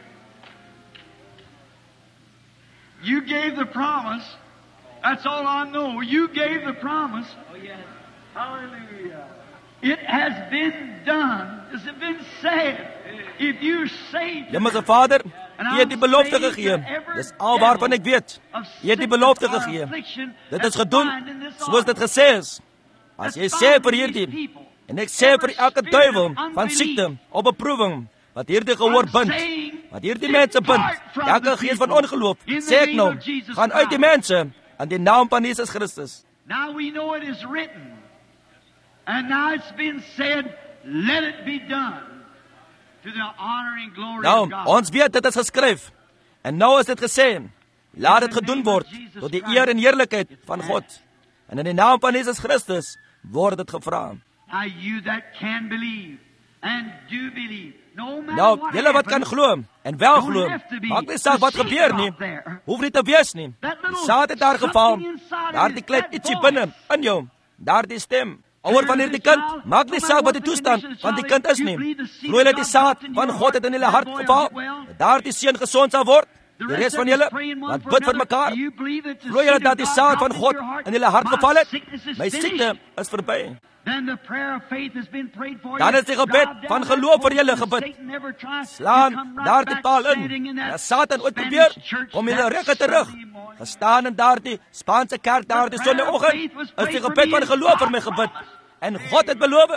you gave the promise. That's all I know. You gave the promise. Oh, yes. Hallelujah. It has been done. It has been said. If you say to Hemelse Vader, u het die belofte gegee. Dis al waarvan ek weet. U het die belofte gegee. Dit is gedoen, soos dit gesê is. As jy sê vir hierdie, en ek sê vir elke duiwel van siekte, op beproewing, wat hierdie gehoor bind, wat hierdie mense bind, elke gees van ongeloof, sê ek nou, gaan uit die mense, in die naam van Jesus Christus. Now we know it is written. And now it's been said, let it be done. To the honor and glory of God. Ons weet dit is geskryf. En nou is dit gesê, laat dit gedoen word, tot die eer en heerlikheid van God. En in die naam van Jesus Christus, word dit gevra. Now you that can believe, and do believe. Nou, julle wat kan glo, en wel glo, maak nie saak wat gebeur nie, hoef nie te wees nie. Die saad het daar geval, daar die klein ietsie binne, in jou, daar die stem. Ouer van hierdie kind, maak nie saak wat die toestand van die kind is nie. Glo julle die saad van God het in julle hart geval, dat daar die seun gesond sal word. Die res van julle, wat bid vir mekaar. Glo julle dat die saad van God in julle hart geval het? My siekte is verby. Dan is die gebed van geloof vir julle gebid. Slaan daar die paal in. Ja, Satan ooit probeer, kom julle rekke terug. Gestaan in daar die Spaanse kerk, daar die sonneoggend, is die gebed van geloof vir my gebid. En God het beloof.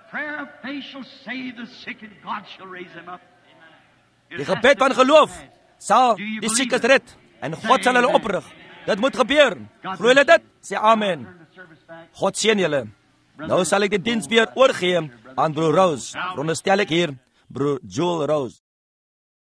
Die gebed van geloof sal die siekes red, en God sal hulle oprig. Dit moet gebeur. Glo julle dit? Sê amen. God seën julle. Nou sal ek die diens weer oorgee aan broer Rose. Veronderstel ek hier, broer Joel Rose.